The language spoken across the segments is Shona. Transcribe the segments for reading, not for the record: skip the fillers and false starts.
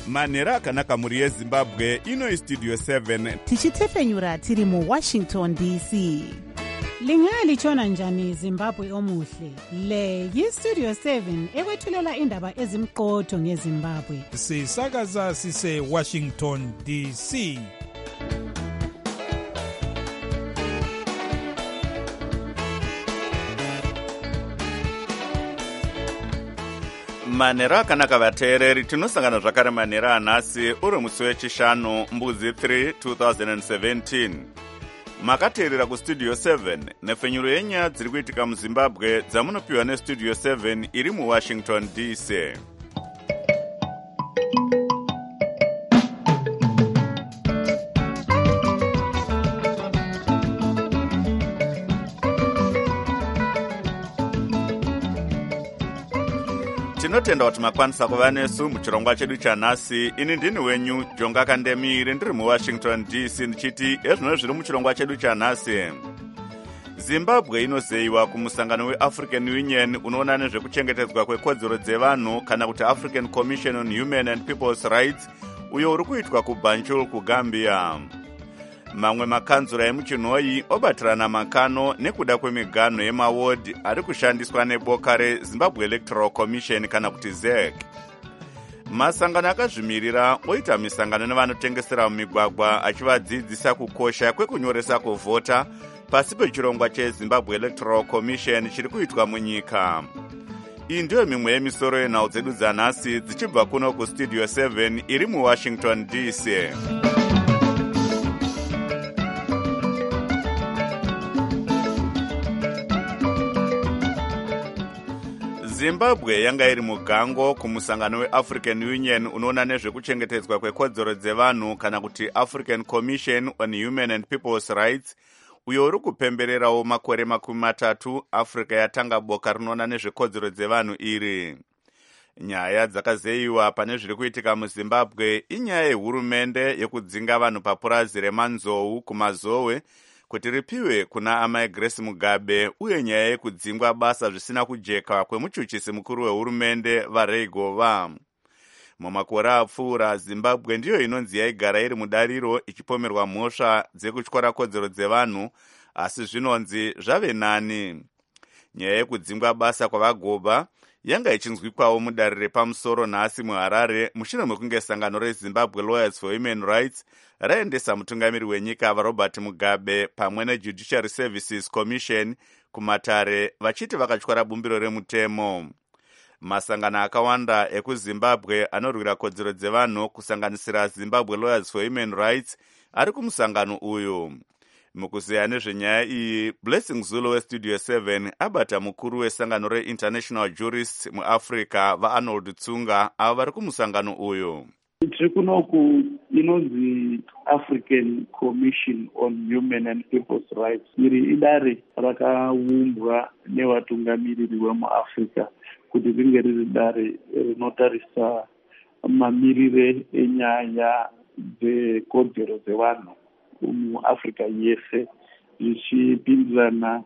manhero akanaka mhuri yezimbabwe. Ino istudio 7 tichitefenyura tiri muwashington dc. Lingalitshona njani Zimbabwe omuhle? Le yistudio 7 ekwethulela indaba ezimqotho ngeZimbabwe. Sisakaza sise Washington DC. manhero akanaka vateereri, tinosangana zvakare manhero anhasi uri musi wechishanu mbudzi 3 2017. Makateerera kustudio 7 nefenyuro yenyaya dziri kuitika muzimbabwe dzamunopiwa nestudio 7 iri muwashington dc. Tinotenda kuti makwanisa kuva nesu muchirongwa chedu chanhasi. Ini ndini wenyu Jonga Kandemiri, ndiri muwashington dc ndichiti ezvino zviri muchirongwa chedu chanhasi. Zimbabwe inozeyiwa kumusangano weAfrican Union unoona nezvekuchengetedzwa kwekodzero dzevanhu kana kuti African Commission on Human and People's Rights, uyo uri kuitwa kuBanjul kuGambia. Mamwe makanzura emuchinhoyi obatirana makano nekuda kwemiganho yemaward ari kushandiswa neboka reZimbabwe Electoral Commission kana kuti ZEC. Masangano akazvimirira oita misangano nevanotengesera mumigwagwa achivadzidzisa kukosha kwekunyoresa kuvhota pasi pechirongwa cheZimbabwe Electoral Commission chiri kuitwa munyika. Iyi ndiyo mimwe yemisoro yenhau dzedu dzanhasi dzichibva kuno kustudio 7 iri muwashington dc. Zimbabwe yanga iri mugango kumusangano weAfrican Union unoona nezvekuchengetedzwa kwekodzero dzevanhu kana kuti African Commission on Human and People's Rights, uyo uri kupembererawo makore 30 Africa yatanga boka rinoona nezvekodzero dzevanhu iri. Nyaya dzakazeyiwa pane zviri kuitika muZimbabwe inyaya yehurumende yekudzinga vanhu papurazi remanzou kumazowe kuti ripiwe kuna amai Grace Mugabe, uye nyaya yekudzingwa basa zvisina kujeka kwemuchuchisi mukuru wehurumende vaRay Gova. Mumakore apfuura Zimbabwe ndiyo inonzi yaigara iri mudariro ichipomerwa mhosva dzekutyora kodzero dzevanhu, asi zvinonzi zvave nani. Nyaya yekudzingwa basa kwavaGoba yanga ichinzwikwawo mudare repamusoro nhasi muHarare mushure mekunge sangano reZimbabwe Lawyers for Human Rights raendesa mutungamiri wenyika vaRobert Mugabe pamwe neJudiciary Services Commission kumatare vachiti vakatyora bumbiro remutemo. Masangano akawanda ekuZimbabwe anorwira kodzero dzevanhu kusanganisira Zimbabwe Lawyers for Human Rights ari kumusangano uyu. Mukuzeya nezvenyaya iyi, Blessing Zulu westudio 7 abata mukuru wesangano reInternational Jurists muAfrica vaArnold Tsunga avo vari kumusangano uyu. Tiri kunoku inonzi African Commission on Human and People's Rights. Iri idare rakaumbwa nevatungamiriri vemuAfrica kuti ringe riri dare rinotarisa mamirire enyaya dzekodzero dzevanhu muAfrica yese, zvichipindirana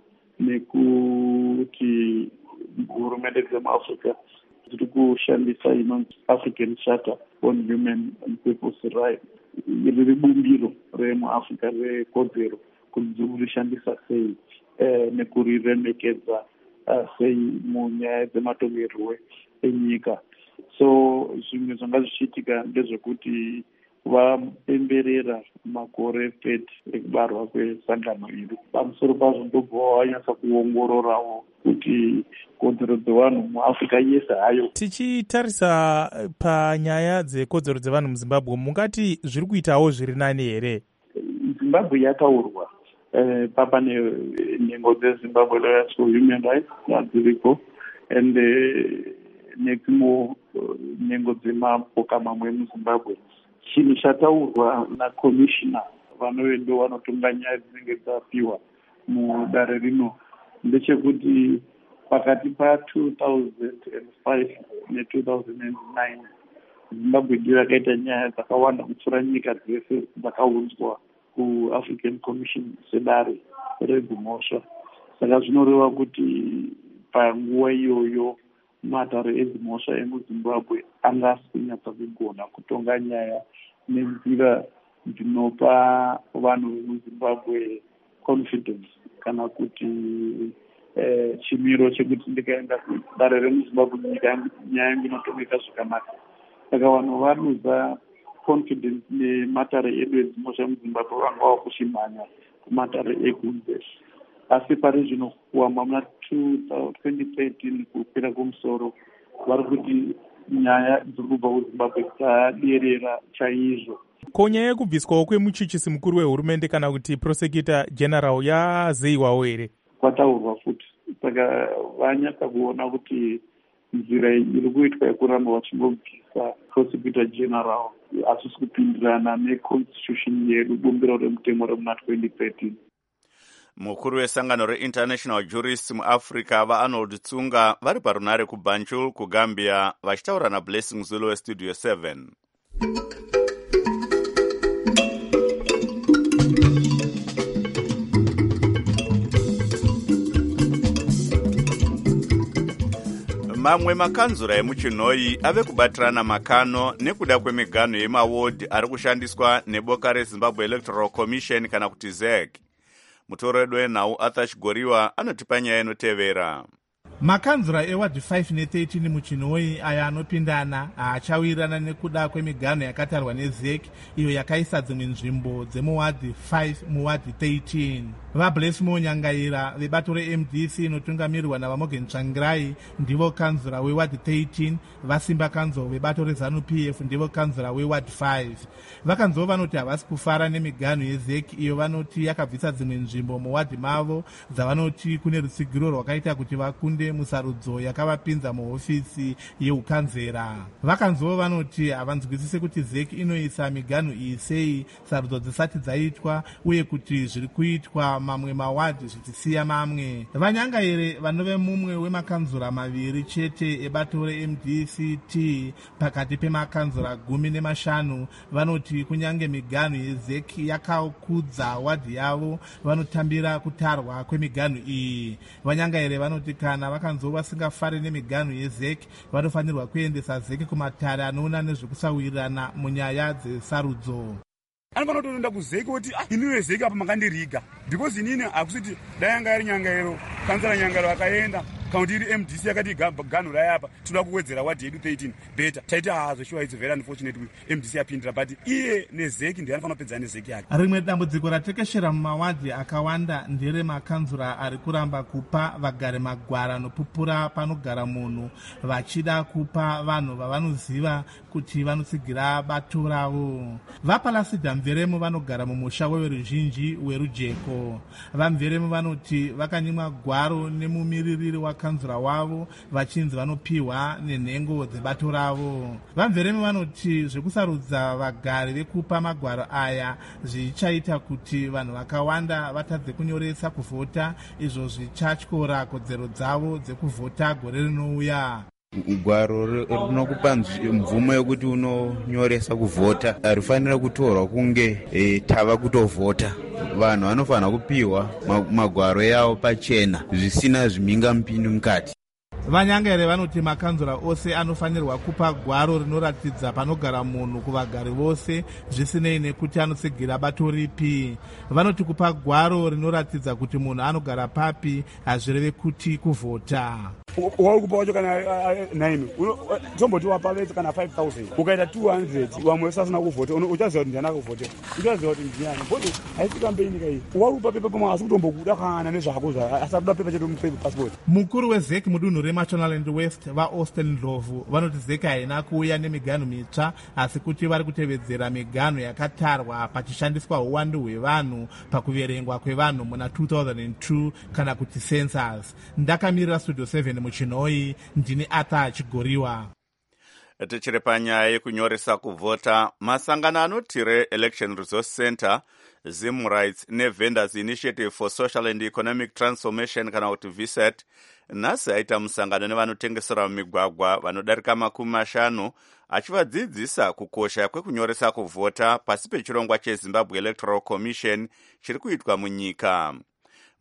nekuti hurumende dzemuAfrica dziri kushandisa inonzi African Charter on Human and People's Rights. Riri bumbiro remuAfrica rekodzero kuti dziri kurishandisa sei nekuriremekedza sei munyaya dzematongerwo enyika. So zvimwe zvanga zvichiitika ndezvekuti vapemberera makore 30 ekubarwa kwesangano iri. Pamusoro pazvo ndobva wanyatsa kuongororawo kuti kodzero dzevanhu muAfrica yese hayo. Tichitarisa panyaya dzekodzero dzevanhu muZimbabwe, mungati zviri kuitawo zviri nani here? Zimbabwe yataurwa papa nenhengo dzeZimbabwe Lawyers for Human Rights dziriko, and nedzimwe nhengo dzemapoka mamwe muZimbabwe. Chinhu chataurwa nakomishina vanoendo vanotonga nyaya dzinenge dzapiwa mudare rino ndechekuti pakati pa2005 ne2009 Zimbabwe ndiyo yakaita nyaya dzakawanda kupfuura nyika dzese dzakaunzwa kuAfrican Commission sedare redzimhosva. Saka zvinoreva kuti panguva iyoyo matare edzimhosva emuzimbabwe anga asinyatsa kugona kutonga nyaya nenzira dzinopa vanhu vemuzimbabwe confidence kana kuti chimiro chekuti ndikaenda kudare remuzimbabwe nyaya yangu inotongeka zvakanaka. Saka vanhu valuza confidence nematare edu edzimhosva emuzimbabwe vanga vakuchimhanya kumatare ekunze. Asi pari zvino kuwamba muna 2013 kukwira kumusoro vari kuti nyaya dziri kubva kuzimbabwe dzaderera chaizvo. Ko nyaya yekubviswawo kwemuchichisi mukuru wehurumende kana kuti prosecutor general yazeyiwawo here? Kwataurwa futi. Saka vanyatsa kuona kuti nzira iri kuitwa yekuramba vachingobvisa prosecutor general asisi kupindirana neconstitution yedu, bumbiro remutemo remuna 2013. Mukuru wesangano reInternational Jurists muAfrica vaArnold Tsunga vari parunare kuBanjul kuGambia vachitaura naBlessing Zulu weStudio 7. Mamwe makanzura emuchinhoi ave kubatirana makano nekuda kwemiganho yemaward ari kushandiswa neboka reZimbabwe Electoral Commission kana kuti ZEC. Mutoro wedu wenhau Arthur Chigoriwa anotipa nyaya inotevera. Makanzura ewadi 5 ne13 muchinhoi aya anopindana haachawirirana nekuda kwemiganho yakatarwa neZEC iyo yakaisa dzimwe nzvimbo dzemuwadi 5 muwadi 13. vaBless Monyangaira vebato reMDC inotungamirirwa naVamorgan Tsvangirai ndivo kanzura wewadi 13, vaSimba Kanzo vebato reZANU-PF ndivo kanzura wewadi 5. vakanzova vanoti havasi kufara nemiganho yeZEC iyo vanoti yakabvisa dzimwe nzvimbo muwadi mavo dzavanoti kune rutsigiro rwakaita kuti vakunde musarudzo yakavapinza muhofisi yeukanzera. vakanzova vanoti havanzwisise kuti ZEC inoisa miganho iyi sei sarudzo dzisati dzaitwa uye kuti zviri kuitwa mamwe mawadhi zvichisiya mamwe. Vanyangaire vanove mumwe wemakanzura maviri chete ebato reMDCT pakati pemakanzura 15 vanoti kunyange miganho yeZEC yakakudza wadhi yavo vanotambira kutarwa kwemiganho iyi. Vanyangaire vanoti kana vakanzova vasingafari nemiganho yeZEC vanofanirwa kuendesa ZEC kumatare anoona nezvekusawirirana munyaya dzesarudzo. Anofanira kutoenda kuZEC kuti iniwe ZEC apa makandiriga because inini akusiti dayanga iri Nyangairo kansala Nyangairo akaenda kaunti iri MDC yakati ganho rayapa toda kuwedzera wadhi yedu 13 beta taiti hazo sure it's very unfortunate MDC yapindira but iye neZEC ndiye anofanira kupedza neZEC yake. Rimwe dambudziko ratekeshera mumawadhi akawanda ndere makanzura ari kuramba kupa vagari magwara anopupura panogara munhu vachida kupa vanhu vavanoziva kuti vanotsigira bato ravo. vaPalasida Mveremo vanogara mumusha weveruzhinji werujeko. vaMveremo vanoti vakanyimwa gwaro nemumiririri wakanzura wavo vachinzi vanopiwa nenhengo dzebato ravo. vaMveremo vanoti zvekusarudza vagari vekupa magwaro aya zvichaita kuti vanhu vakawanda vatadze kunyoresa kuvhota, izvo zvichatyora kodzero dzavo dzekuvhota gore rinouya. Gwaro rinokupa mvumo yekuti unonyoresa kuvhota rifanira kutorwa kunge tava kutovhota. Vanhu vanofanira kupiwa magwaro yavo pachena zvisina zvimhingamupinyi mukati. Vanyangaire vanoti makanzura ose anofanirwa kupa gwaro rinoratidza panogara munhu kuvagari vose zvisinei nekuti anotsigira bato ripi. Vanoti kupa gwaro rinoratidza kuti munhu anogara papi hazvireve kuti kuvhota. Wari kupa wacho kana 9 tomboti wapa vete kana 5000 ukaita 200 wamwe usasina kuvhota uchaziva kuti ndiani akuvhota, uchaziva kuti ndiani bodi haisi kampeini kai. wari kupa pepa pamwe asi kutombokuda kana nezvako asakuda pepa chedu mupepa passport. Mukuru weZEC mudunhu reMashonaland West vaAustin Ndlovu vanoti ZEC haina kuuya nemiganho mitsva asi kuti vari kutevedzera miganho yakatarwa pachishandiswa uwandu hwevanhu pakuverengwa kwevanhu muna 2002 kana kuti census. Ndakamirira Studio 7 muchinhoi ndini Arthur Chigoriwa. Tichiri panyaya yekunyoresa kuvhota, masangano anoti reElection Resource Center, Zim Rights neVendors Initiative for Social and Economic Transformation kana kuti VSET nhasi aita musangano nevanotengesera mumigwagwa vanodarika 50 achivadzidzisa kukosha kwekunyoresa kuvhota pasi pechirongwa cheZimbabwe Electoral Commission chiri kuitwa munyika.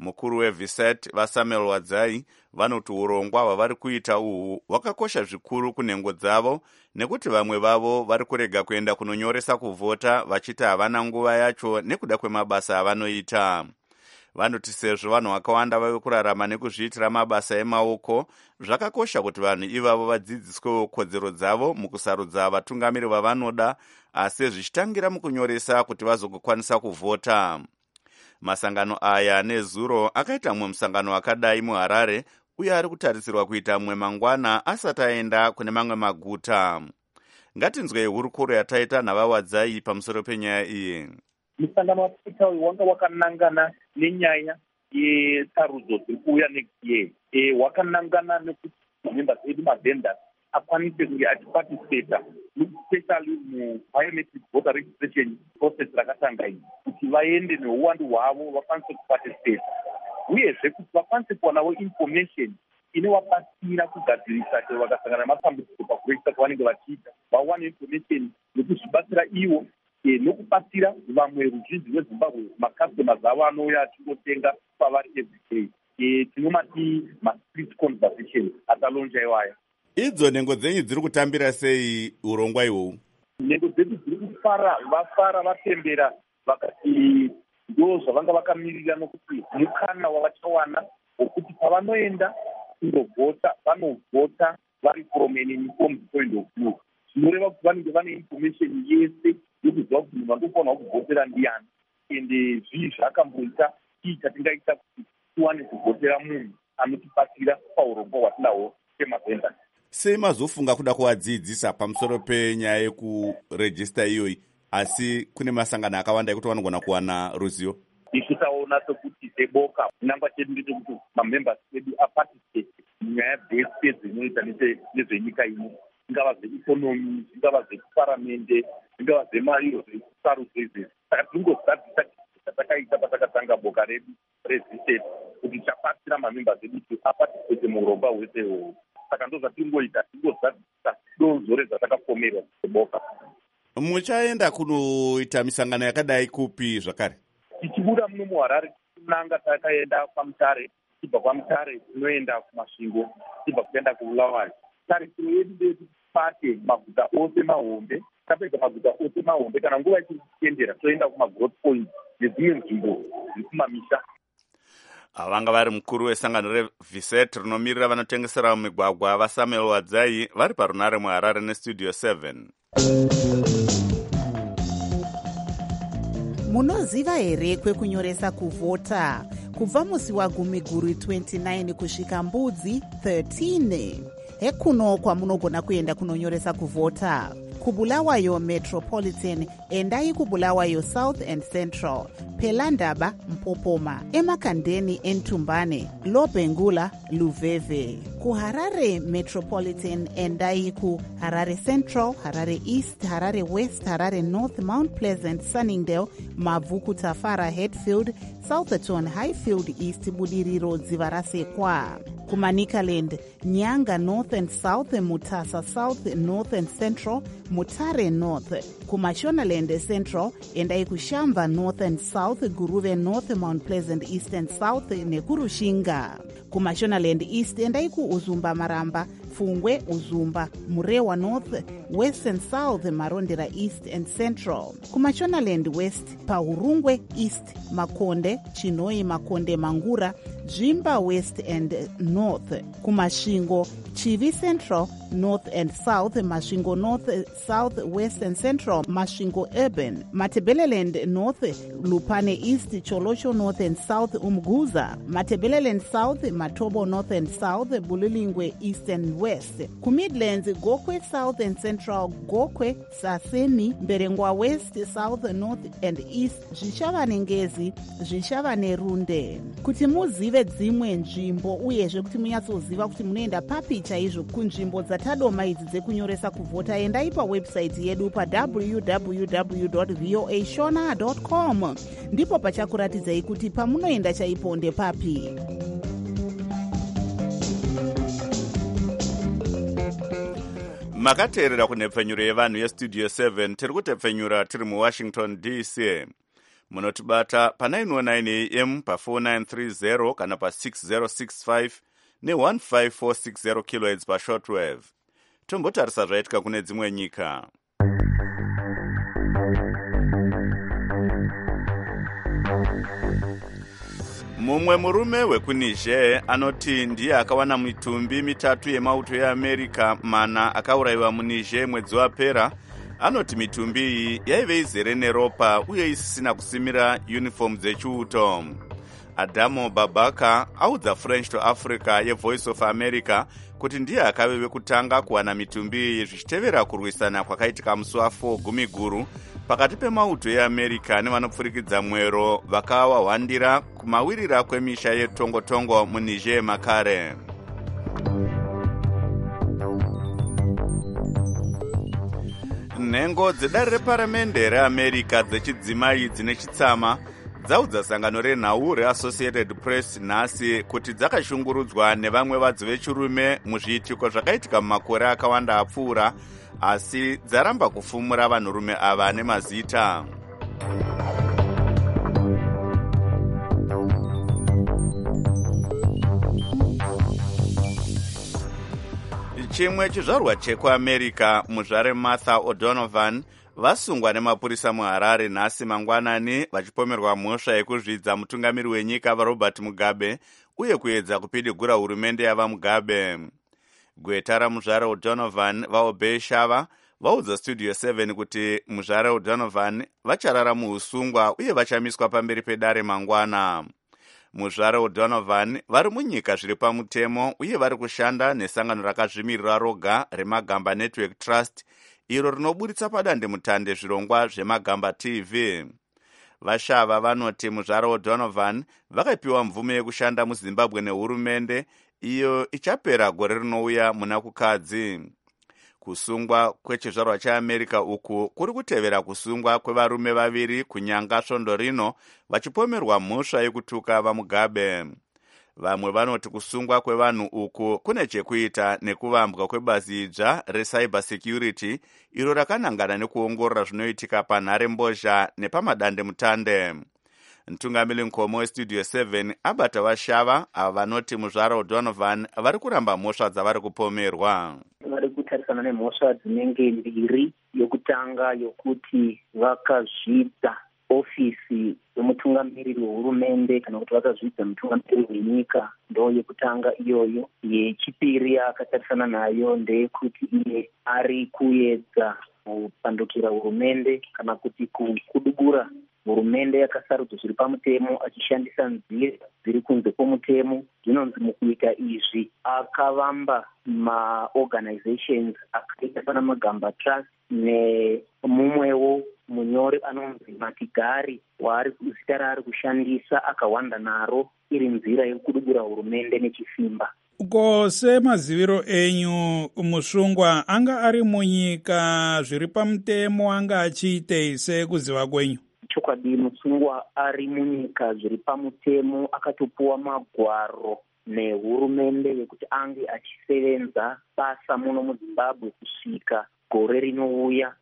mukuru weviset vasamuel wadzai vanoti urongwa hwavari kuita uhwu hwakakosha zvikuru kunhengo dzavo nekuti vamwe vavo vari kurega kuenda kunonyoresa kuvhota vachiti havana nguva yacho nekuda kwemabasa avanoita. Vanoti sezvo vanhu vakawanda vave kurarama nekuzviitira mabasa emaoko, zvakakosha kuti vanhu ivavo vadzidziswewo kodzero dzavo mukusarudza vatungamiri vavanoda, asi zvichitangira mukunyoresa kuti vazokwanisa kuvhota. Masangano aya nezuro akaita mumwe musangano wakadai muHarare uye ari kutarisirwa kuita mumwe mangwana asati aenda kune mamwe maguta. Ngatinzwei hurukuro yataita navawadzai pamusoro penyaya iyi. Musangano wakaita uyu wanga wakanangana nenyaya yetsarudzo dziri kuuya next year. Wakanangana nekuti member edu mavenda akwanise kunge achiparticipata especially mubiometric voter registration process rakatanga iyi, kuti vaende neuwandu hwavo vakwanise kuparticipata, uyezve kuti vakwanise kuwanawo information inovabatsira kugadzirisa kuti vakasangana nematambudziko pakuregistra kwavanenge vachiita, vawane information yekuzvibatsira ivo nokubatsira vamwe ruzhinji rwezimbabwe macustomers avo anouya achingotenga pavari everyday. Tinomati ma-street conversation atalonja iwaya. Idzo nhengo dzenyu dziri kutambira sei urongwa ihwohwu? Nhengo dzedu dziri kufara, vafara vatembera, vakati ndo zvavanga vakamirira, nokuti mukana wavachawana wokuti pavanoenda kundovhota vanovhota vari from an informed point of view. Zvinoreva kuti vanenge vane information yese yokuziva kuti munhu vandofanira kuvhotera ndiani, ende zvii zvakamboita chii chatingaita kuti tiwane kuvhotera munhu anotibatsira paurongwa hwatinahwo semavhenda. Sei mazofunga kuda kuvadzidzisa pamusoro penyaya yekurejista iyoyi, asi kune masangano akawanda ekuti vanogona kuwana ruzivo? Isu taona sekuti seboka chinangwa chedu ndechekuti mamembers edu aparticipate munyaya dzese dzinoita nezvenyika ino, zvingava zveikonomi, zvingava zvekuparamende, zvingava zvemairo zvekusarudzo izvezvi. Saka tinongozadzisa chatakaita patakatanga boka redu revisit kuti chabatsira mamembers edu kuti aparticipate muurongwa hwese ihwohwo. Saka ndo zvatingoita, tinozadzisa donzo rezvatakapomerwa seboka. Muchaenda kunoita misangano yakadai kupi zvakare? Tichibuda muno muHarare tinanga takaenda kwaMutare, tibva kwaMutare tinoenda kumasvingo, tibva kuenda kuBulawayo. Tarisiro yedu ndeyekuti tibate maguta ose mahombe, tapedza maguta ose mahombe, kana nguva ichiri kuchitendera toenda kumagrowth point nedzimwe nzvimbo dziri kumamisha. Vanga vari mukuru wesangano reviset rinomirira vanotengesera mumigwagwa vasamuel wadzai vari parunare muHarare nestudio 7. Munoziva here kwekunyoresa kuvhota? Kubva musi waGumiguru 29 kusvika Mbudzi 13. Hekuno kwamunogona kuenda kunonyoresa kuvhota. KuBulawayo Metropolitan endai kuBulawayo South and Central, Pelandaba Mpopoma, eMakandeni eNtumbane, Lobengula Luveve. KuHarare Metropolitan endai kuHarare Central, Harare East, Harare West, Harare North, Mount Pleasant, Sunningdale, Mavuku Tafara, Hatfield, Southerton, Highfield East, Budiriro Dzivarasekwa. Kumanikaland, Nyanga North and South, Mutasa South, North and Central, Mutare North. Kumashonaland Central, endai kuShamva North and South, Guruve North, Mount Pleasant East and South, Nekurushinga. Kumashonaland East, endai kuUzumba Maramba, Fungwe, Uzumba, Murewa North, West and South, Marondera East and Central. Kumashonaland West, Paurungwe East, Makonde, Chinoi Makonde Mangura, Jimba West and North. Kumashingo, Chivi Central, North and South, Mashingo North, South, West and Central, Mashingo Urban, Matebeleland North, Lupane East, Cholosho North and South, Umguza, Matebeleland South, Matobo North and South, Bulilingwe East and West. Kumidlands, Gokwe South and Central, Gokwe, Saseni, Berengwa West, South, North and East, Zvishavane Ngezi, Zvishavane Runde. Kuti muzive dzimwe nzvimbo uyezve kuti munyatsoziva kuti munoenda papi chaizvo kunzvimbo dzatadoma idzi dzekunyoresa kuvhota, endai pawebsite yedu pa www.voashona.com. ndipo pachakuratidzai kuti pamunoenda chaipo ndepapi. Makateerera kunhepfenyuro yevanhu yestudio 7 tiri kutepfenyura tiri muWashington DC. munotibata pa 919 am pa 4930 kana pa 6065 ne15460 kHz pa shortwave. Tombotarisa zvaitika kune dzimwe nyika. Mumwe murume wekuniger anoti ndiye akawana mitumbi mitatu yemauto yeAmerica mana akaurayiwa muniger mwedzi wapera. Anoti mitumbi iyi yaive izere neropa uye isisina kusimira uniform dzechiuto. Adamo Babaka audza French to Africa yeVoice of America kuti ndiye akave wekutanga kuwana mitumbi iyi zvichitevera kurwisana kwakaitika musi wa4 Gumiguru pakati pemauto yeAmerica nevanopfurikidza mwero vakawahwandira kumawirira kwemisha yetongotongo muniger makare. Nhengo dzedare reparamende reAmerica dzechidzimai dzine chitsama dzaudza sangano renhau reAssociated Press nhasi kuti dzakashungurudzwa nevamwe vadzi vechirume muzviitiko zvakaitika mumakore akawanda apfuura, asi dzaramba kufumura vanhurume ava nemazita. Chimwe chizvarwa chekuAmerica, muzvare Martha O'Donovan, vasungwa nemapurisa muHarare nhasi mangwanani vachipomerwa mhosva yekuzvidza mutungamiri wenyika vaRobert Mugabe uye kuedza kupidigura hurumende yavaMugabe. Gweta ramuzvare O'Donovan vaObey Shava vaudza Studio 7 kuti muzvare O'Donovan vacharara muusungwa uye vachamiswa pamberi pedare mangwana. Muzvare O'Donovan vari munyika zviri pamutemo uye vari kushanda nesangano rakazvimirira roga reMagamba Network Trust, iro rinoburitsa padandemutande zvirongwa zvemagamba TV. Vashava vanoti muzvare O'Donovan vakapiwa mvume yekushanda muZimbabwe nehurumende iyo ichapera gore rinouya muna kukadzi. Kusungwa kwechizvarwa cheAmerica uku kuri kutevera kusungwa kwevarume vaviri kunyanga svondo rino vachipomerwa mhosva yekutuka vaMugabe. Vamwe vanoti kusungwa kwevanhu uku kune chekuita nekuvambwa kwebazi idzva recyber security iro rakanangana nekuongorora zvinoitika panhare mbozha nepamadandemutande. Mtungamiri Nkomo weStudio 7 abata vashava ava vanoti muzvara O'Donovan vari kuramba mhosva dzavari kupomerwa. Vari kutarisana nemhosva dzinenge mbiri. Yokutanga yokuti vakazvidza ofisi yemutungamiriri wehurumende kana kuti vakazvidza mutungamiriri wenyika, ndo yekutanga iyoyo. Yechipiri akatarisana nayo ndeyekuti iye ari kuedza kupandukira hurumende kana kuti kudubura hurumende yakasarudzwa zviri pamutemo achishandisa nzira dziri kunze kwomutemo. Zvinonzi mukuita izvi akavamba maorganizations akaita sana Magamba Trust nemumwewo munyori anonzi Matigari zita raari kushandisa akawanda naro iri nzira yekudubura hurumende nechisimba. Ko semaziviro enyu musungwa anga ari munyika zviri pamutemo anga achiitei sekuziva kwenyu? Chokwadi musungwa ari munyika zviri pamutemo akatopuwa magwaro nehurumende yekuti ange achisevenza basa muno muZimbabwe kusvika gore rinouya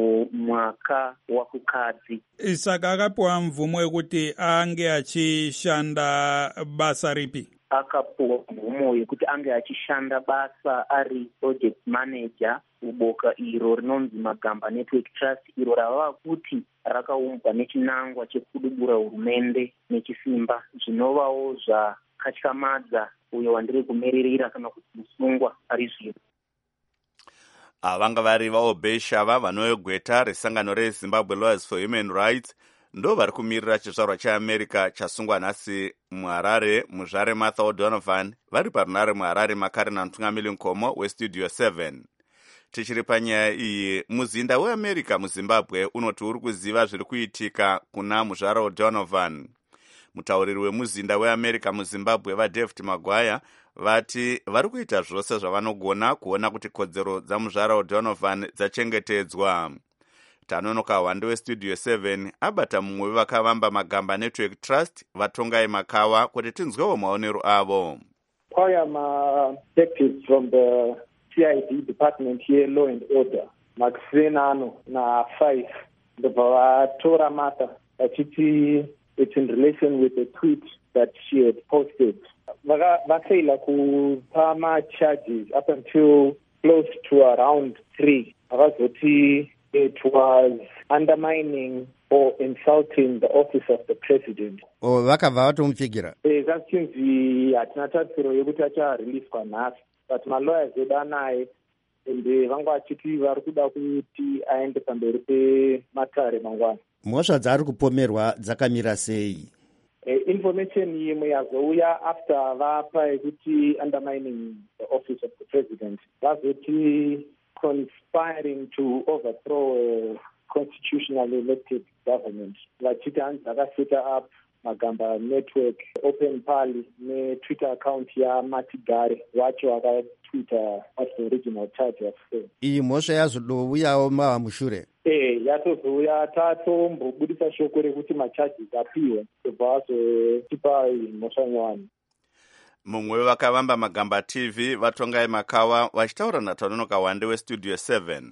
mumwaka wakukadzi. Saka akapuwa mvumo yekuti ange achishanda basa ripi? Akapuwa mvumo yekuti ange achishanda basa ari project manager kuboka iro rinonzi Magamba Network Trust, iro rava kuti rakaumbwa nechinangwa chekudubura hurumende nechisimba, zvinovawo zvakatyamadza uyo wandiri kumiririra kana kuti musungwa ari zviro. Vanga vari vaObey Shava vanogweta resangano reZimbabwe Lawyers for Human Rights ndo vari kumirira chizvarwa cheAmerica chasungwa nhasi muHarare. muzvare Martha O'Donovan vari parunare muHarare makare naMtungamiri Nkomo weStudio 7. Tichiri panyaya iyi, muzinda weAmerica muZimbabwe unoti uri kuziva zviri kuitika kuna muzvara O'Donovan. Mutauriri wemuzinda weAmerica muZimbabwe vaDavid Maguire vati vari kuita zvose zvavanogona kuona kuti kodzero dzamuzvara O'Donovan dzachengetedzwa. Tanonoka Hwande weStudio 7 abata mumwe wevakavamba Magamba Network Trust vatongai Makawa kuti tinzwewo maonero avo. Kwaya ma-deputies from the CID department here, law and order, Maxine ano na 5 ndobva vatora Martha vachiti it's in relation with a tweet that she had posted. Vafaila kupa ma-charges up until close to around 3. Vakazoti it was undermining or insulting the office of the president. Vakabva vatomupfigira. Zvachinzi hatina tarisiro yekuti achareleaswa nhasi, but malawyers edu anaye ende vanga vachiti vari kuda kuti aende pamberi pematare mangwana. Mhosva dzaari kupomerwa dzakamira sei? Information yimwe yazouya after vapa yekuti undermining the office of the president. Vazoti conspiring to overthrow a constitutionally elected government. Vachiti hanzi vakaseta up Magamba Network, Open Pali, Twitter account ya Matigare, wacho wakatwita as the original charge of fail. Iyi mhosva yazodouyawo mava mushure? Yatozouya tatombobudisa shoko rekuti macharges apiwe kubva vazotipa mhosva nyowani. Mumwe wevakavamba Magamba TV Vatongai Makawa vachitaura naTanonoka Wande weStudio 7.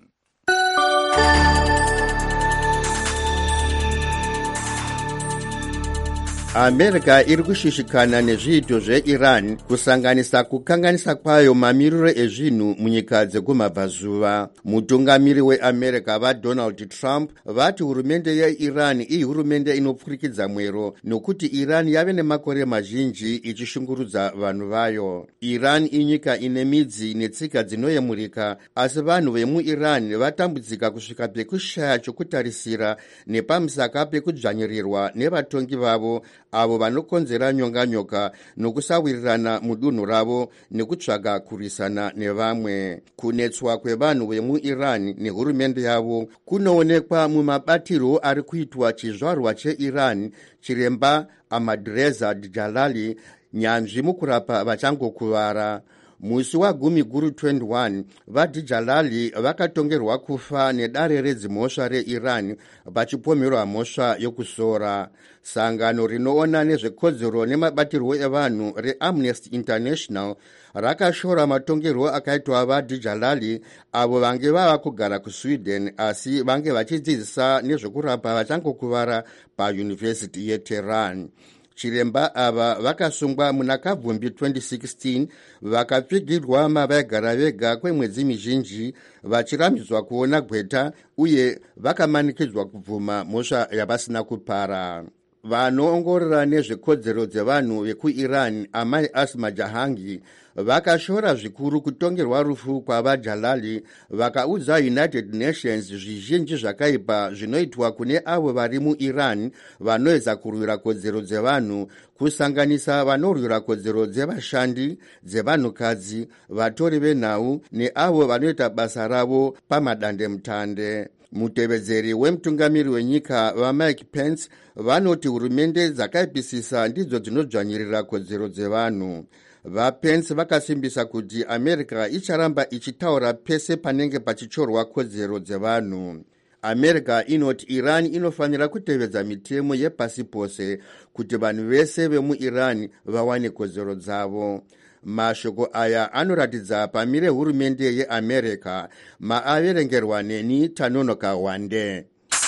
America iri kushishikana nezviito zveIran kusanganisa kukanganisa kwayo mamiriro ezvinhu munyika dzekumabvazuva. Mutungamiri weAmerica vaDonald Trump vati hurumende yeIran ihurumende inopfurikidza mwero nokuti Iran yave nemakore mazhinji ichishungurudza vanhu vayo. Iran inyika ine midzi netsika dzinoyemurika, asi vanhu vemuIran vatambudzika kusvika pekushaya chokutarisira nepamusaka pekudzvanyirirwa nevatongi vavo avo vanokonzera nyonganyoka nokusawirirana mudunhu ravo nekutsvaga kurwisana nevamwe. Kunetswa kwevanhu vemuIran nehurumende yavo kunoonekwa mumabatiro ari kuitwa chizvarwa cheIran chiremba Ahmadreza Jalali, nyanzvi mukurapa vachangokuvara. Musi wa10 Guru 21 vaDjalali vakatongerwa kufa nedare redzimhosva reIran vachipomerwa mhosva yokusora. Sangano rinoona nezvekodzero nemabatirwo evanhu reAmnesty International rakashora matongerwo akaitwa vaDjalali avo vange vava kugara kuSweden asi vange vachidzidzisa nezvekurapa vachangokuvara paYunivhesiti yeTehran. Chiremba ava vakasungwa muna Kabvumbi 2016 vakapfigirwa mavaigara vega kwemwedzi mizhinji vachirambidzwa kuona gweta uye vakamanikidzwa kubvuma mhosva yavasina kupara. Vanoongorora nezvekodzero dzevanhu vekuIran Amai Asma Jahangi vakashora zvikuru kutongerwa rufu kwavaDjalali, vakaudza United Nations zvizhinji zvakaipa zvinoitwa kune avo vari muIran vanoedza kurwira kodzero dzevanhu, kusanganisa vanorwira kodzero dzevashandi, dzevanhukadzi, vatori venhau neavo vanoita basa ravo pamadandemutande. Mutevedzeri wemutungamiri wenyika vaMike Pence vanoti hurumende dzakaipisisa ndidzo dzinodzvanyirira kodzero dzevanhu. VaPence vakasimbisa kuti America icharamba ichitaura pese panenge pachichorwa kodzero dzevanhu. America inoti Iran inofanira kutevedza mitemo yepasi pose kuti vanhu vese vemuIran vawane kodzero dzavo. Mashoko aya anoratidza pamire hurumende yeAmerica. Maaverengerwa neni Tanonoka Wande.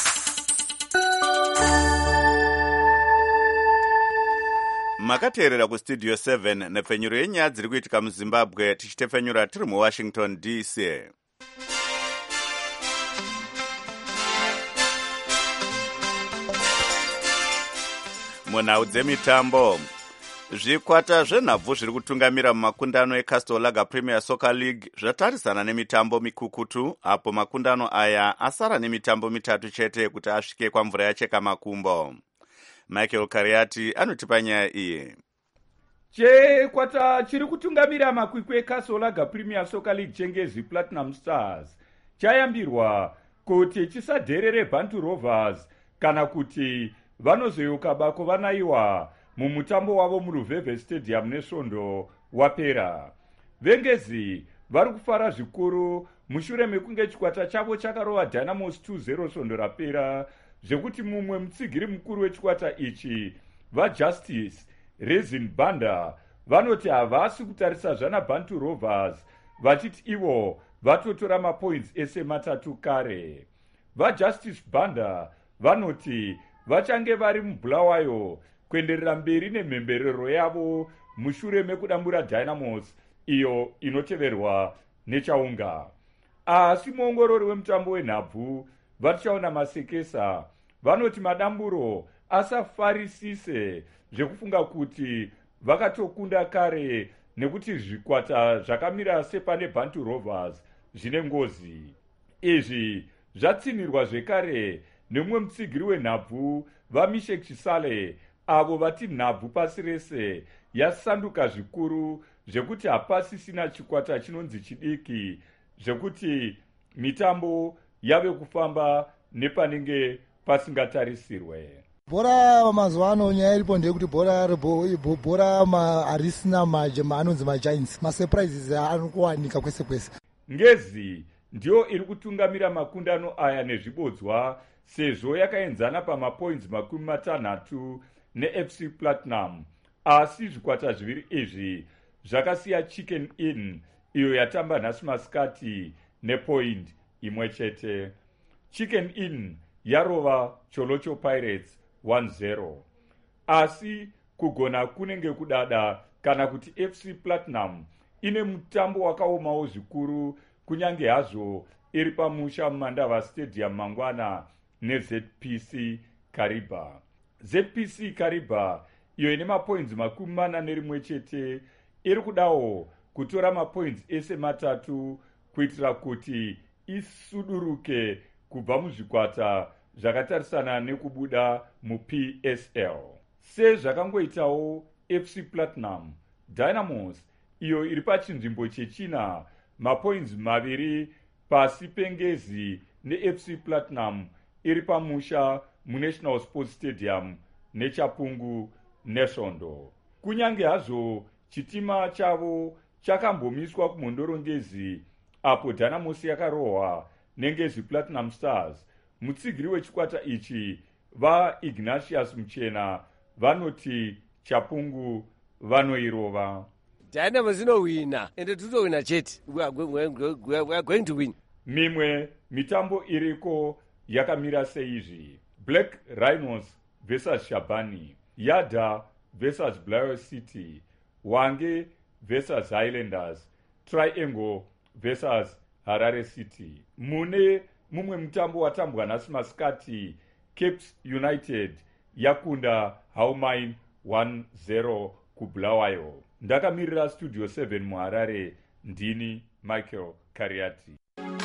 Makateerera kuStudio 7 nepfenyuro yenyaya dziri kuitika muZimbabwe tichitefenyura tiri muWashington DC. Munhau dzemitambo, zvikwata zvenhabvu zviri kutungamira mumakundano eCastle Lager Premier Soccer League zvatarisana nemitambo mikukutu, apo makundano aya asara nemitambo mitatu chete kuti asvike kwamvura yacheka makumbo. Michael Kariati anotipa nyaya iyi. Chikwata chiri kutungamira makwikwi eCastle Lager Premier Soccer League chengezi Platinum Stars chayambirwa kuti chisadherere Bantu Rovers kana kuti vanozoyoka bako vanayiwa mumutambo wavo muRuveve Stadium nesvondo wapera. Vengezi vari kufara zvikuru mushure mekunge chikwata chavo chakarova Dynamos 2-0 svondo rapera, zvekuti mumwe mutsigiri mukuru wechikwata ichi vaJustice Resin Banda vanoti havasi kutarisa zvana Bantu Rovers, vachiti ivo vatotora mapoints ese matatu kare. VaJustice Banda vanoti vachange vari mubulawayo kuenderera mberi nemhemberero yavo mushure mekudambura Dynamos iyo inoteverwa nechaunga. Asi muongorori wemutambo wenhabvu vatichaona Masekesa vanoti madamburo asafarisise zvekufunga kuti vakatokunda kare nekuti zvikwata zvakamira sepane Bantu Rovers zvine ngozi. Izvi zvatsinirwa zvekare nemumwe mutsigiri wenhabvu vaMishek Chisale avo vati nhabvu pasi rese yasanduka zvikuru zvekuti hapasisina chikwata chinonzi chidiki zvekuti mitambo yave kufamba nepanenge pasingatarisirwe. Bhora mazuva ano nyaya iripo ndeyekuti bhora harisina anonzi maGiants, masurprises anokuwanika kwese kwese. Ngezi ndiyo iri kutungamira makundano aya nezvibodzwa sezvo yakaenzana pamapoints 60 neFC Platinum, asi zvikwata zviviri izvi zvakasiya Chicken Inn iyo yatamba nhasi masikati nepoint imwe chete. Chicken Inn yarova Cholocho Pirates 1-0. Asi kugona kunenge kudada kana kuti FC Platinum ine mutambo wakaomawo zvikuru kunyange hazvo iri pamusha muMandava Stadium mangwana neZPC Kariba. ZPC Kariba iyo ine mapoints 41 chete iri kudawo kutora mapoints ese matatu kuitira kuti isuduruke kubva muzvikwata zvakatarisana nekubuda muPSL. Sezvakangoitawo FC Platinum, Dynamos iyo iri pachinzvimbo chechina mapoints 2 pasi pengezi neFC Platinum iri pamusha muNational Sports Stadium nechapungu nesvondo. Kunyange hazvo chitima chavo chakambomiswa kumhondorongezi apo Dynamos yakarohwa nengezi Platinum Stars, mutsigiri wechikwata ichi vaIgnatius Muchena vanoti chapungu vanoirova. Dynamos inowina ende tutowina chete. We are going to win. Mimwe mitambo iriko yakamira seizvi: Black Rhinos versus Shabani, Yada versus Blair City, Wange versus Highlanders, Triangle versus Harare City. Mune mumwe mutambo watambwa nhasi masikati, Capes United yakunda Haumain 1-0 kuBulawayo. Ndakamirira Studio 7 muHarare, ndini Michael Kariati.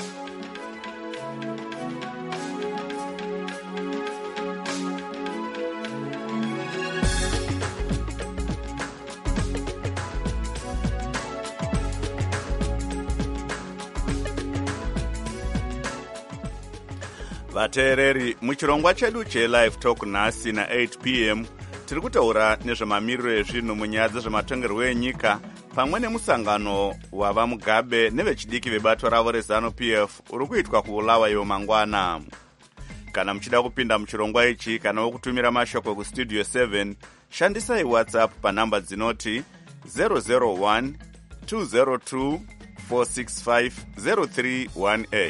vateereri, muchirongwa chedu chelive talk nhasi na8 p.m. tiri kutaura nezvemamiriro ezvinhu munyaya dzezvematongerwo enyika pamwe nemusangano wava mugabe nevechidiki vebato ravo reZANU-PF uri kuitwa kuBulawayo mangwana. Kana muchida kupinda muchirongwa ichi kana wokutumira mashoko kustudio 7, shandisai WhatsApp panhamba dzinoti 001 202 465 0318.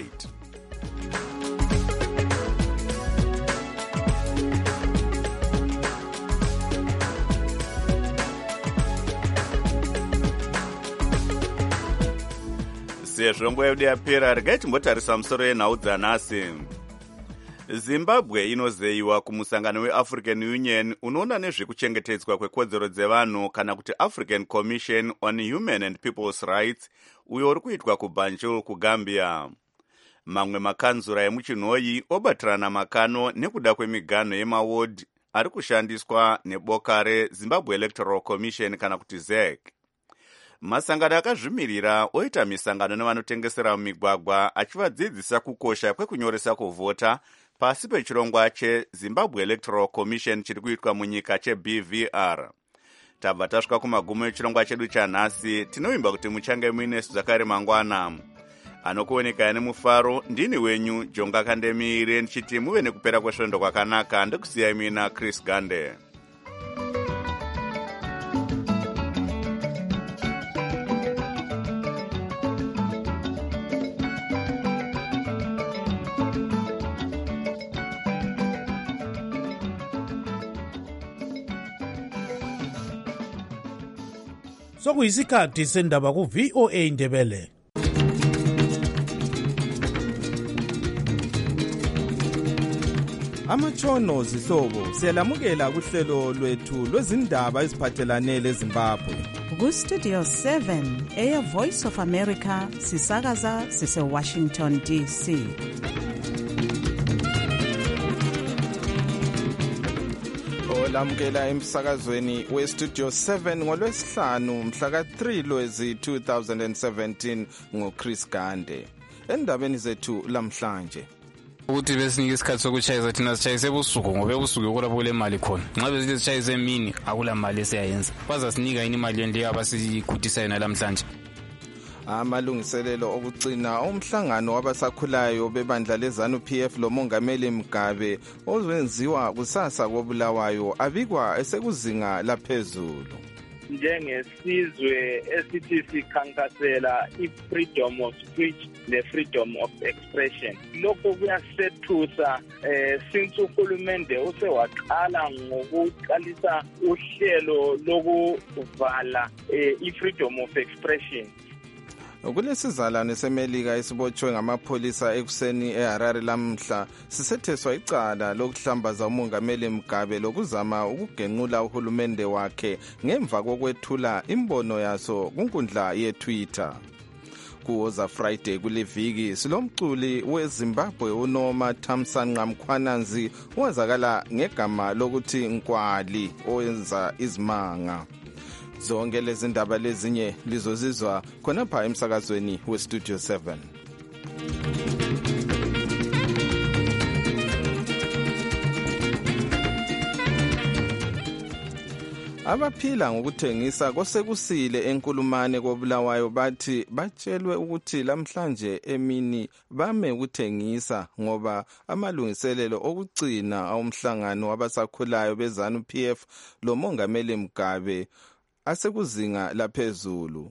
Sezvo nguva yedu yapera, regai timbotarisa musoro yenhau dzanhasi. Zimbabwe inozeyiwa kumusangano weAfrican Union unoona nezvekuchengetedzwa kwekodzero dzevanhu kana kuti African Commission on Human and People's Rights, uyo uri kuitwa kuBanjul kuGambia. Mamwe makanzura emuchinhoyi obatirana makano nekuda kwemiganho yemaward ari kushandiswa neboka reZimbabwe Electoral Commission kana kuti ZEC. Masangano akazvimirira oita misangano nevanotengesera mumigwagwa achivadzidzisa kukosha kwekunyoresa kuvhota pasi pechirongwa cheZimbabwe Electoral Commission chiri kuitwa munyika cheBVR. Tabva tasvika kumagumo echirongwa chedu chanhasi. Tinovimba kuti muchange muinesu zvakare mangwana. Anokuoneka nemufaro ndini wenyu Jonga Kandemiire ndichiti muve nekupera kwesvondo kwakanaka. Ndokusiyai mina Chris Gande. sokuyisikhathi sendaba ku-VOA Indebele. Amatshono zihlobo siyalamukela kuhlelo lwethu lwezindaba eziphathelane leZimbabwe. Ku-Studio 7 Air Voice of America sisakaza sise-Washington DC. Olamukela emsakazweni we-Studio 7 ngolwesihlanu mhla ka-3 Lwezi 2017 nguChris Gande. Endabeni zethu lamhlanje ukuthi besinike isikhathi sokuchayisa thina sichayise ebusuku ngoba ebusuku kulapho kule mali khona. Nxa besithi sichayise emini akula mali esiyayenza. Bazasinika yini imali yendlela abasikhuthisayo nalamhlanje? Amalungiselelo okugcina umhlangano wabasakhulayo bebandla leZANU-PF lomongameli Mugabe owenziwa kusasa koBulawayo abikwa esekuzinga laphezulu. Njengesizwe esithi sikhankasela i-freedom of speech ne-freedom of expression. Lokho kuyasethusa since uhulumende usewaqala ngokuqalisa uhlelo lokuvala i-freedom of expression. Kulesizalwane seMelika esibotshwe ngamapholisa ekuseni eHarare lamhla sisetheswa icala lokuhlambaza umongameli Mugabe lokuzama ukugenqula uhulumende wakhe ngemva kokwethula imbono yaso kunkundla yeTwitter. Kuwoza Friday kuleviki silomculi weZimbabwe uNoma Thamsanqa Mkhwananzi owazakala ngegama lokuthi Nkwali owenza izimanga. Zonke lezi ndaba lezinye lizozizwa khonapha emsakazweni weStudio 7. Abaphila ngokuthengisa kosekusile enkulumane koBulawayo bathi batshelwe ukuthi lamhlanje emini bame ukuthengisa ngoba amalungiselelo okugcina awumhlangano wabasakhulayo beZANU-PF lomongameli Mugabe asekuzinga laphezulu.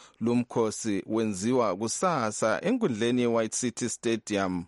Lumkhosi wenziwa kusasa enkundleni yeWhite City Stadium.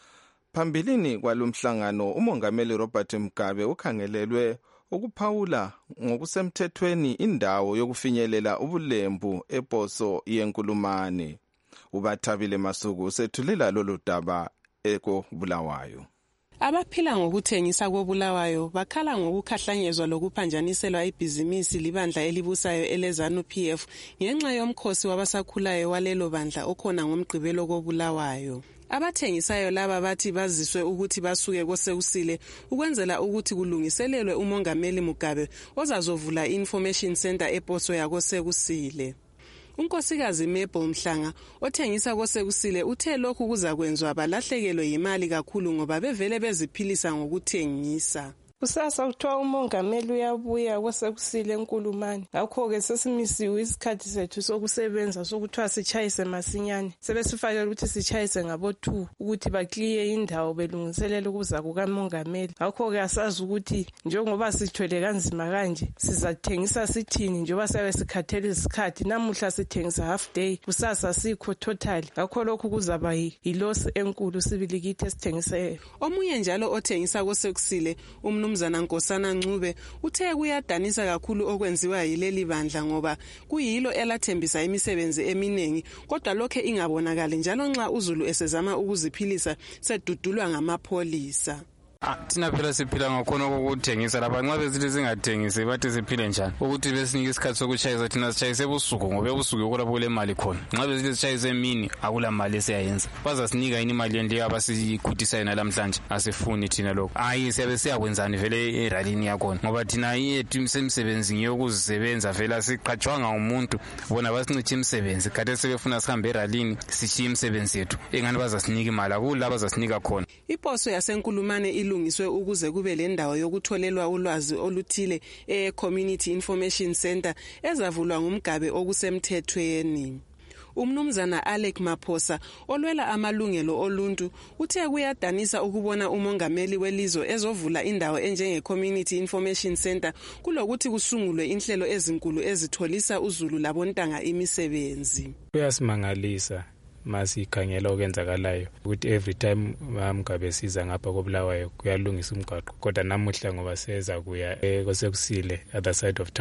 Phambilini kwalomhlangano umongameli Robert Mugabe ukhangelelwe ukuphawula ngokusemthethweni indawo yokufinyelela ubulembu eBhoso yenkulumane. Ubathabile Masuku sethulela lolu daba ekoBulawayo. Abaphila ngokuthengisa koBulawayo bakhala ngokukhahlanyezwa lokuphanjaniselwa ibhizinisi libandla elibusayo eleZANU-PF ngenxa yomkhosi wabasakhulayo walelo bandla okhona ngomgqibelo koBulawayo. Abathengisayo laba bathi baziswe ukuthi basuke kosekusile ukwenzela ukuthi kulungiselelwe umongameli Mugabe ozazovula i-information center eBhoso yakosekusile. Unkosikazi Mabel Mhlanga othengisa kosekusile uthe lokhu kuzakwenzwa balahlekelwe imali kakhulu ngoba bevele beziphilisa ngokuthengisa. Kusasa kuthiwa umongameli uyabuya kosekusile enkulumane. Ngakho-ke sesimisiwe isikhathi sethu sokusebenza sokuthiwa sitshayise masinyane. Sebesifakela ukuthi sitshayise ngabo-2 ukuthi bakliye indawo belungiselela ukuza kukamongameli. Ngakho-ke asazi ukuthi njengoba sithwele kanzima kanje sizathengisa sithini njengoba siyabe sikhathele isikhathi. Namuhla sithengisa half day, kusasa sikho total. Ngakho lokhu kuzaba yilosi enkulu sibili kithi esithengisayo. Omunye njalo othengisa kosekusile Mnumzana Nkosana Ncube uthe kuyadanisa kakhulu okwenziwa yileli bandla ngoba kuyilo elathembisa imisebenzi eminengi kodwa lokho ingabonakali njalo nxa uZulu esezama ukuziphilisa sedudulwa ngamapholisa. Thina phela siphila ngakhona kokuthengisa lapha nxa besithi singathengisi bathi siphile njani ukuthi besinike isikhathi sokuchayisa thina sichayise ebusuku ngoba ebusuku kulapho kule mali khona. Nxa besithi sichayise emini akula mali esiyayenza. Bazasinika yini imali yendlela abasikhuthisayo nalamhlanje? Asifuni thina lokho. Siyabe siyakwenzani vele eralini yakhona ngoba thina yethu imisebenzi ngiyokuzisebenza vele siqhatshwanga umuntu bona basinciche imisebenzi kade sebefuna sihambe eralini sishiye imisebenzi yethu engani bazasinika imali akula bazasinika khona. Ibhoso yasenkulumane ilungiswe ukuze kube lendawo yokutholelwa ulwazi oluthile e-Community Information Center ezavulwa nguMgabe okusemthethweni. Umnumzana Alec Maphosa olwela amalungelo oluntu uthe kuyadanisa ukubona umongameli welizwe ezovula indawo enjenge-Community Information Center kulokuthi kusungulwe inhlelo ezinkulu ezitholisa uZulu labontanga imisebenzi. Kuyasimangalisa masikhangela okwenzakalayo ukuthi every time Mugabe siza ngapha koBulawayo kuyalungisa umgwaqo kodwa namuhla ngoba seza kuya kosekusile other side of town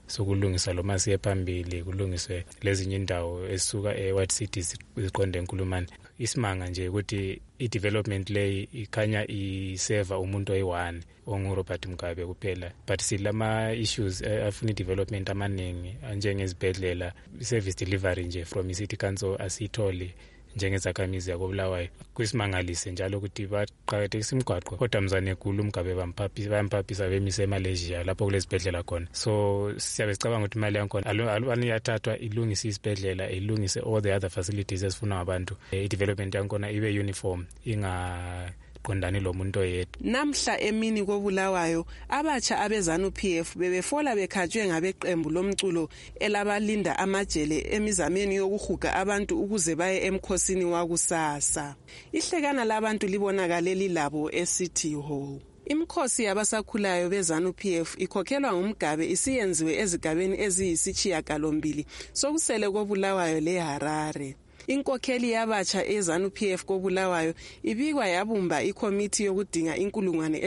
sokulungisa lo masiye phambili kulungiswe lezinye indawo esuka e-White Cities ziqonde eNkulumane. Isimanga nje ukuthi i-development leyi ikhanya iseva umuntu oyi-1 onguRobert Mugabe kuphela, but silama issues afuna i-development amaningi njengezibhedlela, service delivery nje from i-city council asitholi njengezakhamizi yakobulawayo. Kusimangalise njalo ukuthi baqhakethekisa imigwaqo kodwa mzane khulu Mugabe bampaphisa bemise eMalaysia lapho kulezibhedlela khona. So siyabe sicabanga ukuthi imali yakhona alubani yathathwa ilungise isibhedlela, ilungise all the other facilities ezifuna abantu, i-development yakhona ibe uniform, qondani lo muntu oyedwa. Namhla emini kobulawayo abatsha abeZANU-PF bebefola bekhatshwe ngabeqembu lomculo elabalinda amajele emizameni yokuhuga abantu ukuze baye emkhosini wakusasa. Ihlekana labantu libonakale lilabo eCity Hall. Imkhosi yabasakhulayo beZANU-PF ikhokhelwa nguMugabe isiyenziwe ezigabeni eziyisishiyagalombili sokusele kobulawayo leHarare. Inkokheli yabatsha eZANU-PF kobulawayo ibikwa yabumba ikomiti yokudinga inkulungwane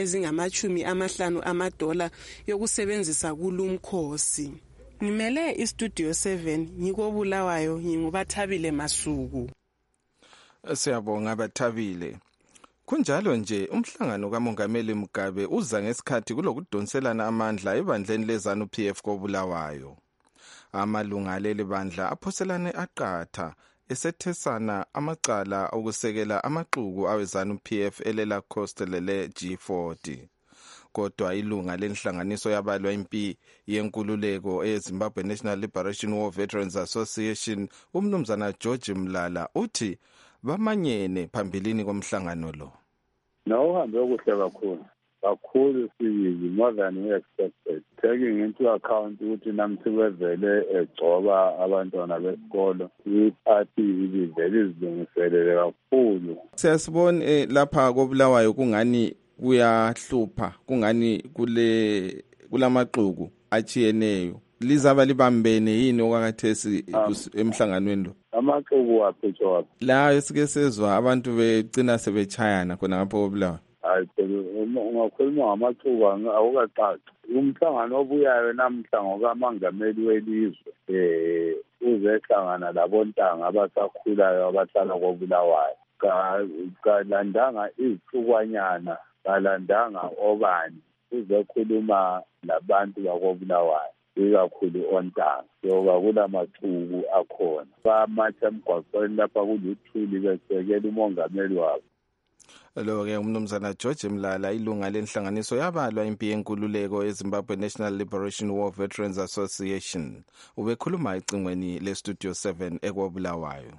$50 yokusebenzisa kulumkhosi. Ngimele iStudio 7 ngikobulawayo nginguBathabile Masuku. Siyabonga Bathabile. Kunjalo nje umhlangano kaMongameli Mugabe uza ngesikhathi kulokudonselana amandla ebandleni leZANU-PF kobulawayo. Amalunga leli bandla aphoselane aqatha esethesana amacala okusekela amaxuku aweZANU-PF elela Coast lele G40. Kodwa ilunga lenhlanganiso yabalwa impi yenkululeko eZimbabwe National Liberation War Veterans Association umnumzana George Mlala uthi bamanyene phambilini komhlangano lo. Uhambe okuhle kakhulu sibili, more than we expected, taking into account ukuthi namsebevele egcoba abantwana besikolo, iphathi ibivele izilungiselele kakhulu. Siyasibona lapha kobulawayo kungani kuyahlupha, kungani kulamaxuku achiyeneyo. Lizaba libambene yini okakathesi emhlanganweni lo? Amaxuku waphethwa waphi? La esike sezwa abantu becina sebechayana khona ngapho kobulawayo. Ungakhuluma ngamaxuku awukacaci. Umhlangano obuyayo namhla ngokaMongameli welizwe uzehlangana labontanga abasakhulayo abahlala kobulawayo. Kalandanga izihlukanyana, kalandanga obani, uzekhuluma labantu bakobulawayo ikakhulu ontanga. Yoba kulamaxuku akhona bamatsha emgwaqweni lapha kuluthuli besekela umongameli wabo. Lo-ke umnumzana George Mlala ilunga lenhlanganiso yabalwa impi yenkululeko eZimbabwe National Liberation War Veterans Association ubekhuluma ecingweni leStudio 7 ekobulawayo.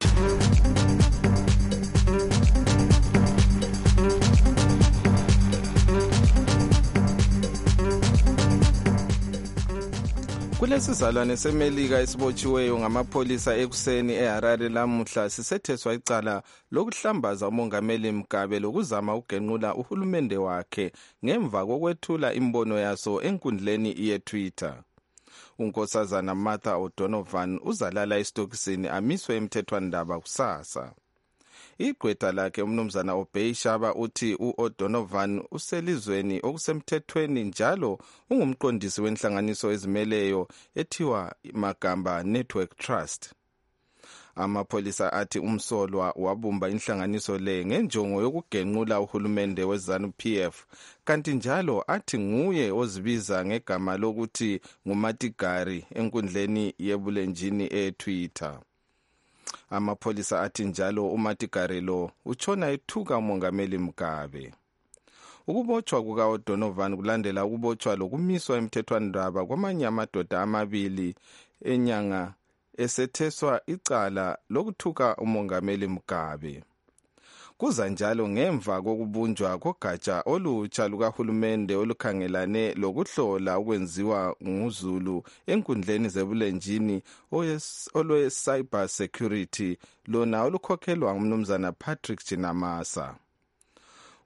Kulesizalwane seMelika esibotshiweyo ngamapholisa ekuseni eHarare lamuhla sisetheswa icala lokuhlambaza umongameli Mugabe lokuzama ukugenqula uhulumende wakhe ngemva kokwethula imbono yaso enkundleni yeTwitter. Unkosazana Martha O'Donovan uzalala esitokisini amiswe emthethwandaba kusasa. Igqwetha lakhe umnumzana Obey Shaba uthi uO'Donovan uselizweni okusemthethweni njalo ungumqondisi wenhlanganiso ezimeleyo ethiwa Magamba Network Trust. Amapholisa athi umsolwa wabumba inhlanganiso le ngenjongo yokugenqula uhulumende weZANU-PF, kanti njalo athi nguye ozibiza ngegama lokuthi nguMatigari enkundleni yebulenjini eTwitter. Amapholisa athi njalo uMatigari lo utshona ethuka umongameli Mugabe. Ukubotshwa kukaO'Donovan kulandela ukubotshwa lokumiswa emthethwandaba kwamanye amadoda amabili enyanga esetheswa icala lokuthuka umongameli Mugabe. Kuza njalo ngemva kokubunjwa kogatsha olutsha lukahulumende olukhangelane lokuhlola ukwenziwa nguZulu enkundleni zebulenjini olwe-cyber security lona olukhokhelwa ngumnumzana Patrick Chinamasa.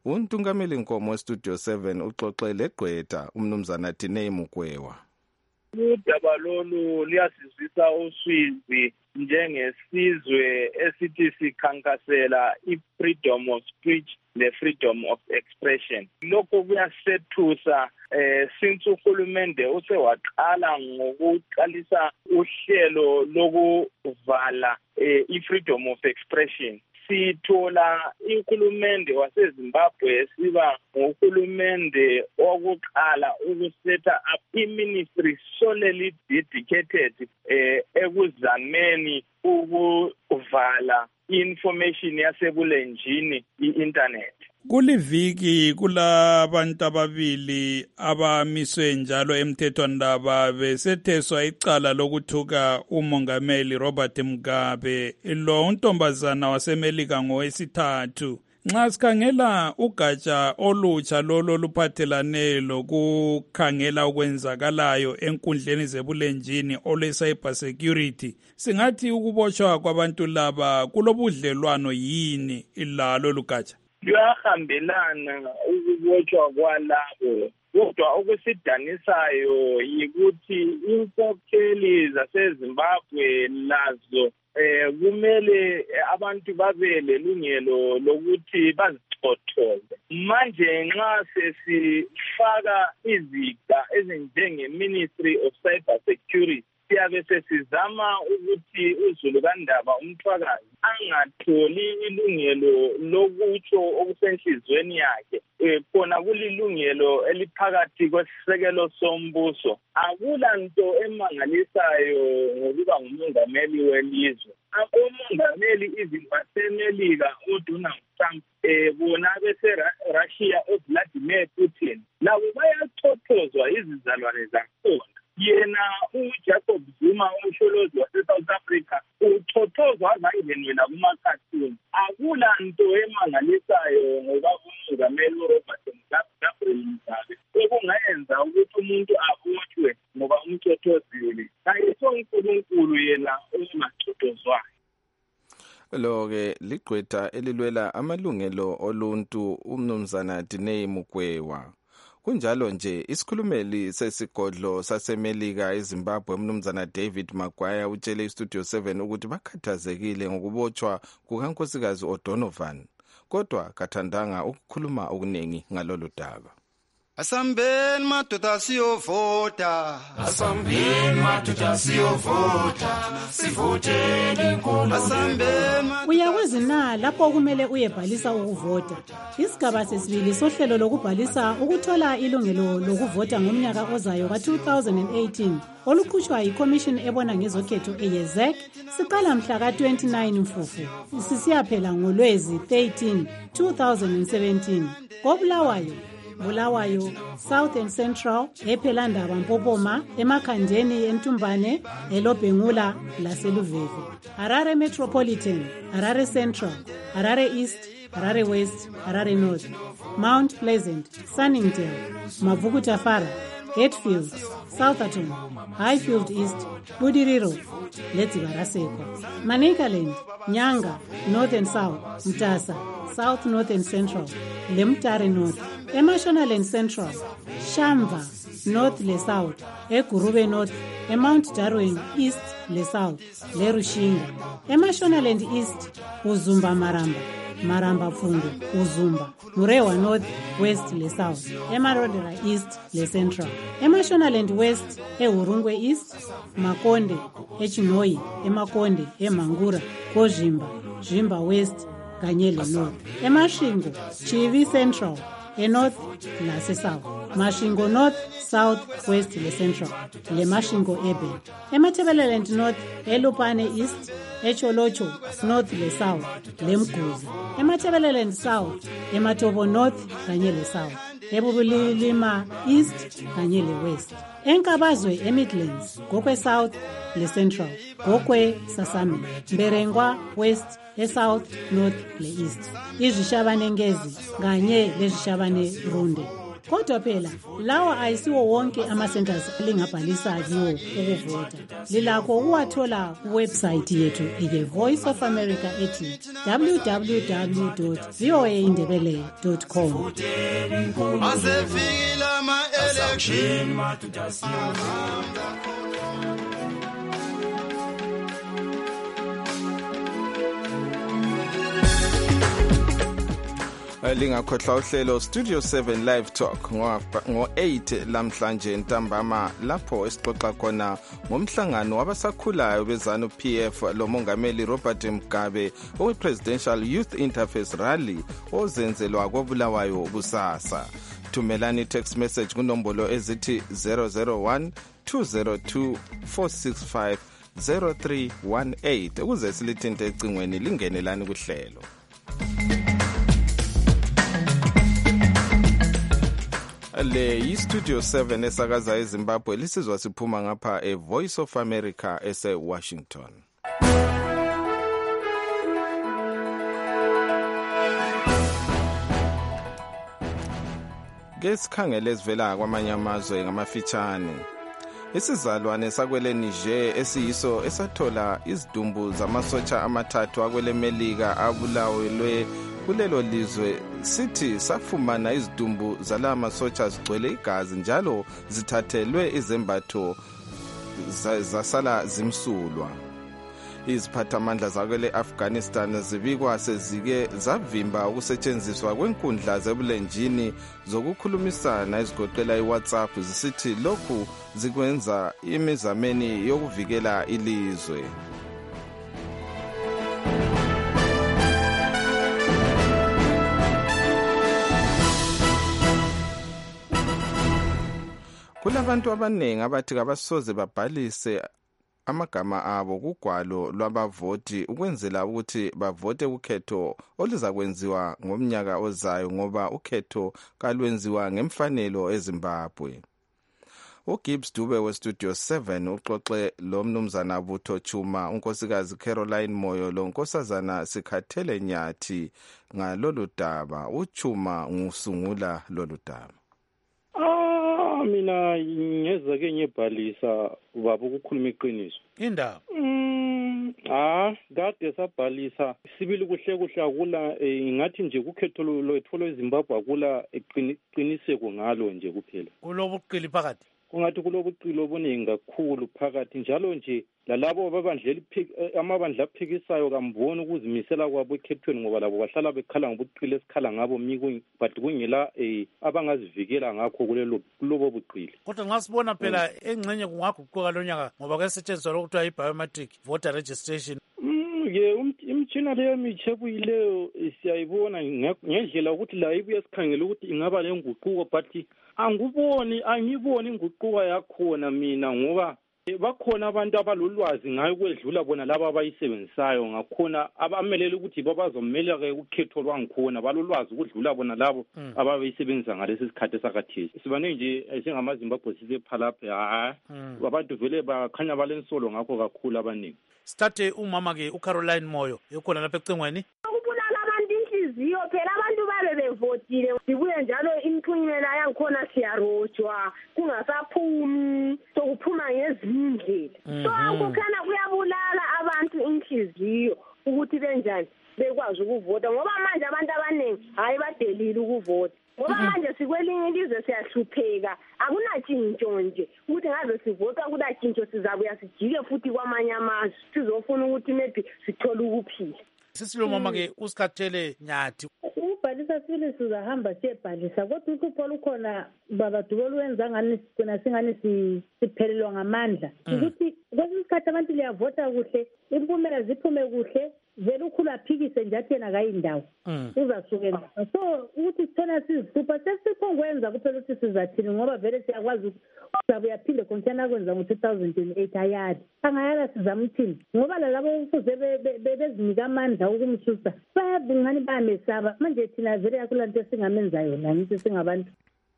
Untungameli Nkomo eStudio 7 uxoxe legqwetha umnumzana Diney Mugwewa. udaba lolu liyasizwisa uswizi njengesizwe esithi sikhankasela i-freedom of speech ne-freedom of expression. Lokho kuyasethusa since uhulumende usewaqala ngokuqalisa uhlelo lokuvala i-freedom of expression. Sithola uhulumende waseZimbabwe siba nguhulumende wokuqala ukusetha up i-ministry solely dedicated ekuzameni ukuvala information yasebulenjini i-internet. Kuliviki kulabantu ababili abamiswe njalo emthethwandaba besetheswa icala lokuthuka umongameli Robert Mugabe lo untombazana wasemelika ngowesithathu. Nxa sikhangela ugatsha olutsha lolo luphathelane lokukhangela okwenzakalayo enkundleni zebulenjini ole cyber security, singathi ukubotshwa kwabantu laba kulobudlelwano yini ilalo lugatsha? Luyahambelana ukubotshwa kwalabo, kodwa okusidanisayo yikuthi inkokheli zaseZimbabwe lazo kumele abantu babe lelungelo lokuthi bazicothoze. Manje nxa sesifaka iziga ezinjenge-Ministry of Cyber Security, siyabe sesizama ukuthi uZulu kaNdaba umthwakazi angatholi ilungelo lokutsho okusenhlizweni yakhe. Khona kulilungelo eliphakathi kwesisekelo sombuso. Akulanto emangalisayo ngokuba ngumongameli welizwe. Omongameli izimpasemelika uDonald Trump bona bese-Russia uVladimir Putin labo bayachothozwa izizalwane zakhona. Yena uJacob Zuma umsholozi wase-South Africa uchothozwa azangenela kumakhathuni. Akulanto emangalisayo ngoba umongameli uRobert Mugabe okungayenza ukuthi umuntu abotshwe ngoba umchothozile. Kayiso uNkulunkulu yena ongachothozwayo. Lo-ke ligqwetha elilwela amalungelo oluntu umnumzana Dineo Mukwevho. Kunjalo nje isikhulumeli sesigodlo sasemelika eZimbabwe umnumzana David Maguire utshele iStudio 7 ukuthi bakhathazekile ngokubotshwa kukankosikazi uDonovan, kodwa kathandanga ukukhuluma okuningi ngalolu daba. Asambeni madoda siyovota, asambeni madoda siyovota, sivoteni inkulumo. Uyakwazi na lapho kumele uyebhalisa ukuvota. Isigaba sesibili sohlelo lokubhalisa ukuthola ilungelo lokuvota ngomnyaka ozayo ka-2018 oluqhutshwa yiCommission ebona ngezokhetho eYezek siqala mhla ka-29 Mfufu sisiyaphela ngoLwezi 13, 2017 Bulawayo, South and Central, ePhelandaba Mpopoma, eMakhandeni eNtumbane, eLobhengula laseLuveve. Harare Metropolitan, Harare Central, Harare East, Harare West, Harare North, Mount Pleasant, Sunningdale, Mavukutafara, Hatfield, Southerton, Highfield East, Budiriro, Letsibaraseko. Manicaland, Nyanga, North and South, Mtasa, South North and Central, Lemtare North, eMashonaland Central, Shamva, North le South, eGurube North, eMount Darwin East le South, leRushinga, eMashonaland East, Uzumba Maramba Fundo, Uzumba, Murewa North, West le South, eMarodera East le Central, eMashonaland West, eUrungwe East, Makonde, eChinoi, eMakonde, eMangura, Kozhimba, Zhimba West, Kanyele North, eMashingo, Chivi Central, eNorth lase-South, Mashingo North, South, West le-Central, le-Mashingo Urban, eMatabeleland North, eLupane East, eCholocho North le-South, leMguzi, eMatabeleland South, eMatobo North kanye le-South, eBubulilima East kanye le-West, eNkabazwe eMidlands, Gokwe South le-Central, Gokwe Sasame, Mberengwa West, eSouth, North le-East, iZishabane Ngezi kanye leZishabane Runde, kodwa phela lawa ayisiwo wonke ama-centers lingabhalisa kiwo ukuvota. Lilakho ukuwathola kuwebsayithi yethu The Voice of America ethi www.voaindebele.com. Asefikile ama-election lingakhohlwa uhlelo Studio 7 Live Talk ngo-8 lamhlanje ntambama lapho esixoxa khona ngomhlangano wabasakhulayo beZANU-PF lomongameli Robert Mugabe owe-Presidential Youth Interface Rally ozenzelwa koBulawayo kusasa. Thumelani text message kunombolo ezithi 001 202 465 0318 ukuze silithinte ecingweni lingenelani kuhlelo. Le yi-Studio 7 esakaza eZimbabwe lisizwa siphuma ngapha Voice of America ese-Washington. Ke sikhangele esivela kwamanye amazwe ngamafitshane. Isizalwane sakwele Niger esiyiso esathola izidumbu zamasotsha amathathu akwele Melika abulawelwe kulelo lizwe sithi safumana izidumbu zala masotsha zigcwele igazi njalo zithathelwe izembatho zasala zimsulwa. Iziphathamandla zakwele Afghanistan zibikwa sezike zavimba ukusetshenziswa kwenkundla zebulenjini zokukhulumisana ezigoqela iWhatsApp zisithi lokhu zikwenza imizameni yokuvikela ilizwe. Kulabantu abanengi abathi kabasoze babhalise amagama abo kugwalo lwabavoti ukwenzela ukuthi bavote ukhetho oluzakwenziwa ngomnyaka ozayo ngoba ukhetho kalwenziwa ngemfanelo eZimbabwe. uGibbs Dube weStudio 7 uxoxe lo mnumzana Butho Chuma unkosikazi Caroline Moyo lo nkosazana Sikhathele Nyathi ngalolu daba. uChuma ngusungula lolu daba. Mina ngeza ke ngibhalisa ubaba ukukhuluma iqiniso indaba kade sabhalisa sibili kuhle akula ngathi nje kukhetho lwethu eZimbabwe akula iqiniseko ngalo nje kuphela kulobuqili phakathi kungathi kulobuqili obuningi kakhulu phakathi njalo nje lalabo amabandla aphikisayo kamboni ukuzimisela kwabo ekhethweni ngoba labo bahlala bekhala ngobuqili esikhala ngabo but kungela abangazivikela ngakho kulobo buqili. Kodwa nxa sibona phela engxenye kungaguquka lonyaka ngoba kuyasetshenziswa lokuthiwa i-biometric voter registration. Imitshina leyo mitsha ebuyileyo siyayibona ngendlela ukuthi la ibuye sikhangele ukuthi ingaba lenguquko but angiboni inguquko yakhona mina ngoba bakhona abantu abalolwazi ngayo kwedlula bona laba abayisebenzisayo ngakhona abamelele ukuthi babazomeleke ukhetho lwangikhona balolwazi ukudlula bona labo ababayisebenzisa ngalesi sikhathi sakhathesi. Sibane nje singamaZimbabwe sisephalapha abantu vele bakhanya balensolo ngakho kakhulu abaningi. Sithathe umama ke uCaroline Moyo ekhona lapha ecingweni. Ukubulala abantu inhliziyo phela abantu babe bevotile sibuye njalo impunyela yangikhona siyarojwa kungasaphumi sokuphuma ngezindlela. So kukhana kuyabulala abantu inhliziyo ukuthi benjani bekwazi ukuvota ngoba manje abantu abaningi hayi badelile ukuvota. Ngoba manje sikwelinye ilizwe siyahlupheka akunatshintsho nje ukuthi ngaze sivota kunatshintsho sizabuya sijike futhi kwamanye amazwe sizofuna ukuthi maybe sithole ukuphila. Sisilo mama ke uSikhathele Nyathi ukubhalisa sibili sizahamba siyebhalisa kodwa uhlupho lukhona baba Dube lwenza ngani sigcina singani siphelelwa ngamandla ukuthi kwesinye isikhathi abantu liyavota kuhle impumela ziphume kuhle vele ukhulu aphikise nje athi yena kayindawo uzasukela so ukuthi sithona sizihlupha sesiphongwenza kuphela ukuthi sizathini ngoba vele siyakwazi uzabe yaphinde konke kwenza ngo-2008 ayali angayala sizamthini ngoba lalabo kufuze bezinika amandla ukumsusa bayabungani bayamesaba manje thina vele yakulanto esingamenza yona ngithi singabantu.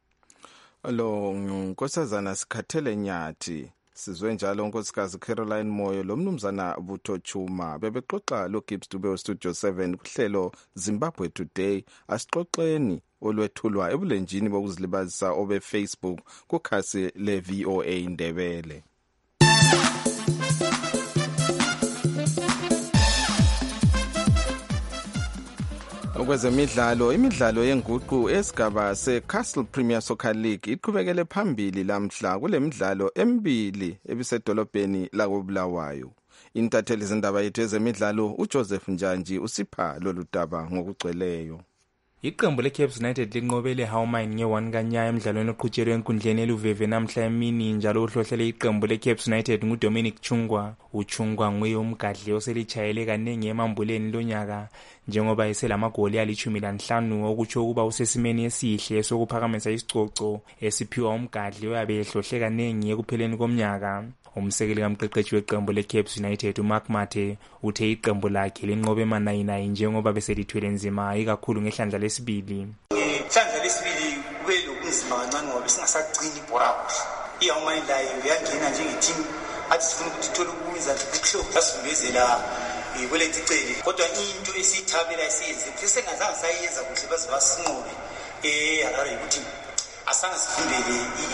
Lo nkosazana Sikhathele Nyathi sizwe njalo unkosikazi Caroline Moyo lo mnumzana Butho Chuma bebexoxa lo Gibbs Dube weStudio 7 kuhlelo Zimbabwe Today. Asixoxeni olwethulwa ebulenjini bokuzilibazisa obe Facebook kukhasi le VOA Ndebele. Kwezemidlalo, imidlalo yenguqu esigaba seCastle Premier Soccer League iqhubekele phambili lamhla kule midlalo emibili ebisedolobheni lakoBulawayo. Intatheli zindaba yethu ezemidlalo uJoseph Njanji usipha lolu daba ngokugcweleyo. Iqembu leCape United linqobele Howmine nge-1 kanyaya emidlalweni oqhutshelwe enkundleni eLuveve namhla emini njalo uhlohlele iqembu leCape United nguDominic Chungwa. UChungwa nguye umgadli oselichayele kanengi emambuleni lonyaka njengoba eselamagoli ali-15 okutsho ukuba usesimeni esihle sokuphakamisa isicoco esiphiwa umgadli oyabe ehlohle kanengi ekupheleni komnyaka. Umsekeli kamqeqeshi weqembu leCape United uMark Mathe uthe iqembu lakhe linqobe ama-9 njengoba beselithwele nzima ikakhulu ngehlandla lesibili. Ngehlandla lesibili kube lokunzima kancane ngoba besingasagcini ibhora kuhle. iHowmine layo yangena njengetimu athi sifuna ukuthi ithole ukuwinza kuhlobo yasimbezela kwelethu icele kodwa into esiyithabela esiyenze sesengazange sayenza kuhle baze basinqobe Harare ukuthi asanga sivimbele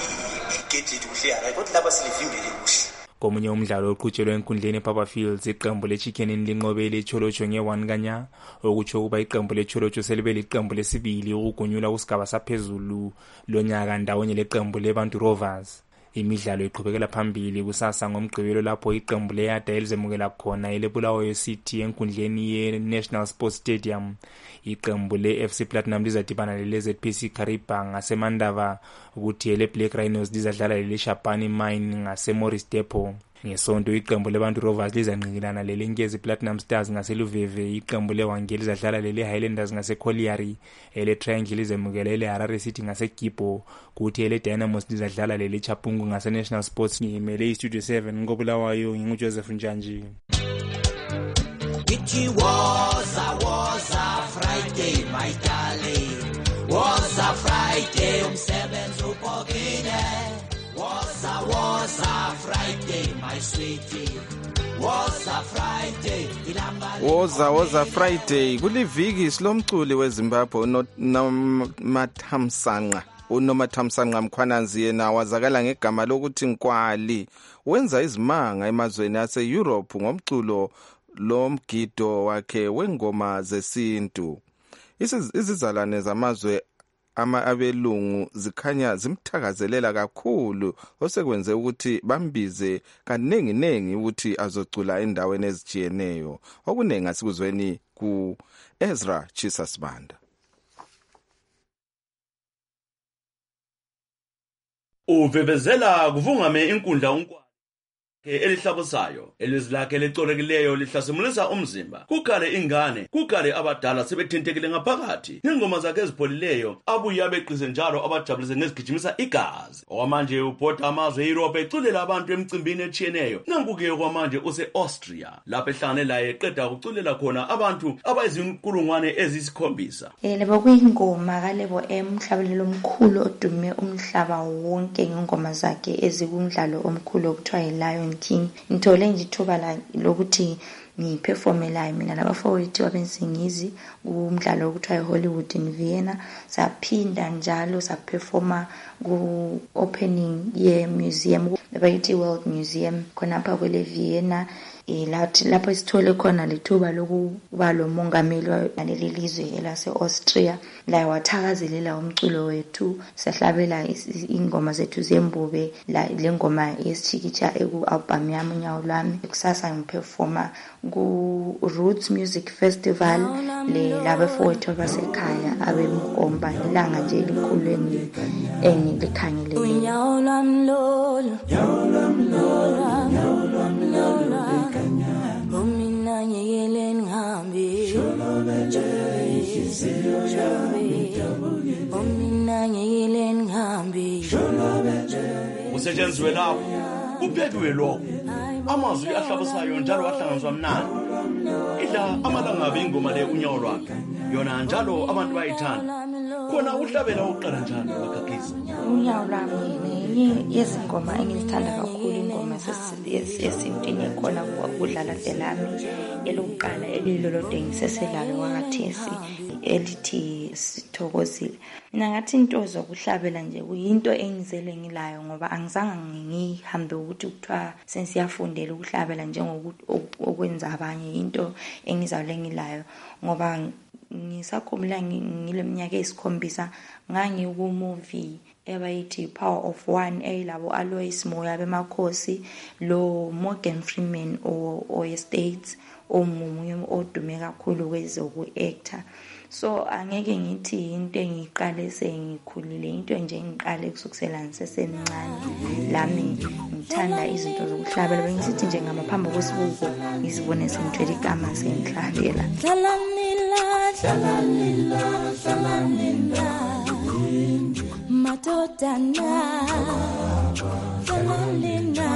igedlet kuhle Harare kodwa laba silivimbele kuhle. Komunye umdlalo oqhutshelwe enkundleni ePapa Fields iqembu leChicken linqobe leCholocho nge-1 kanya okutsho ukuba iqembu leCholocho selibe liqembu lesibili ukugunyula kusigaba saphezulu lonyaka ndawonye leqembu leBantu Rovers. Imidlalo iqhubekela phambili kusasa ngomgqibelo lapho iqembu leYada elizemukela khona eleBulawayo City enkundleni ye-National Sports Stadium. Iqembu le-FC Platinum lizadibana lele-ZPC Kariba ngaseMandava ukuthi ele-Black Rhinos lizadlala lele-Shapani Mine ngaseMorris Depot. Ngesonto iqembu leBantu Rovers lizanqikilana lele-Nkezi Platinum Stars ngaseLuveve. Iqembu leWangeli lizadlala lele-Highlanders ngaseCollieri. Ele-Triangle lizemukela ele-Harare City ngaseGibo kuthi ele-Dynamos lizadlala lele-Chapungu ngase-National Sports. Ngimele iStudio 7 ngoBulawayo nginguJoseph Njanji. It was a Friday, my darling. Was a Friday, umsebenzi ubhokile. Was a Friday, my sweetie. Was a Friday. Kuliviki silomculi weZimbabwe uNomathamsanqa Mkhwananzi yena wazakala ngegama lokuthi Nkwali. Wenza izimanga emazweni ase-Europe ngomculo lomgido wakhe wengoma zesintu. Izizalwane zamazwe abelungu zikhanya zimthakazelela kakhulu osekwenze ukuthi bambize kanengi ukuthi azocula endaweni ezijiyeneyo. Okunengi asikuzweni ku Ezra Chisasbanda. Uvebezela kuvungame inkundla unkwa elihlabusayo elizilakhe lecolekileyo lihlasimulisa umzimba kukale ingane kukale abadala sebethintekile ngaphakathi ingoma zakhe ezipholileyo abuya beqise njalo abajabulise ngezigijimisa igazi okwamanje ubhoda amazwe eEurope eculela abantu emcimbini etshiyeneyo nankuke okwamanje use-Austria lapho ehlangane laye eqeda ukuculela khona abantu abayizinkulungwane eziyikhombisa. Lebo kuyingoma kalebo umhlabelelo omkhulu odume umhlaba wonke ngengoma zakhe ezikumdlalo omkhulu okuthiwa yiLion King. Ngithole nje ithuba lokuthi ngiperforme la mina nabafowethu abensingizi kumdlalo okuthiwa eHollywood in Vienna. Saphinda njalo saperforma ku opening ye museum abayithi World Museum khonapha kwele Vienna. Lapho sithole khona lithuba lokuba lo mongameli waleli lizwe elase-Austria la wathakazelela umculo wethu sahlabela ingoma zethu zembube le ngoma yesichikicha eku-album yami unyawo lwami. Kusasa ngiperforma ku-Roots Music Festival labafowethu abasekhaya abemkomba ilanga nje elikhulu engilikhangele. Unyawo lwami lolo Omina nyeleni ngihambe Omina nyeleni ngihambe Usetshenziswe lapho kuphekiwe lokho amazwi ahlabusayo njalo ahlanganiswa mnandi idla amalangabi ingoma le unyawo lwakhe yona njalo abantu bayithanda khona uhlabela uqala njalo wakhakhisa. Unyawo lwami yenye yezingoma engizithanda kakhulu ingoma ingoma esintwini ekhona kudlala delami elokuqala elilolode ngiseselalo wakathesi elithi Sithokozile. Mina ngathi into zokuhlabela nje kuyinto engizele ngilayo ngoba angizange ngihambe ukuthi kuthiwa sensiyafundela ukuhlabela njengokuthi okwenza abanye, into engizawule ngilayo ngoba ngisakhumbula ngileminyaka eyisikhombisa ngangiku movie ebayithi Power of One elabo Alois Moya bemakhosi lo Morgan Freeman States omunye odume kakhulu kwezoku actor. So angeke ngithi into engiqale sengikhulile, into nje ngiqale kusukisela ngisesemncane. Lami ngithanda izinto zokuhlabela, bengisithi nje ngamaphambi kwesibuko ngizibone sengithwele igama sengihlabela. Dlalanila madodana dlalanila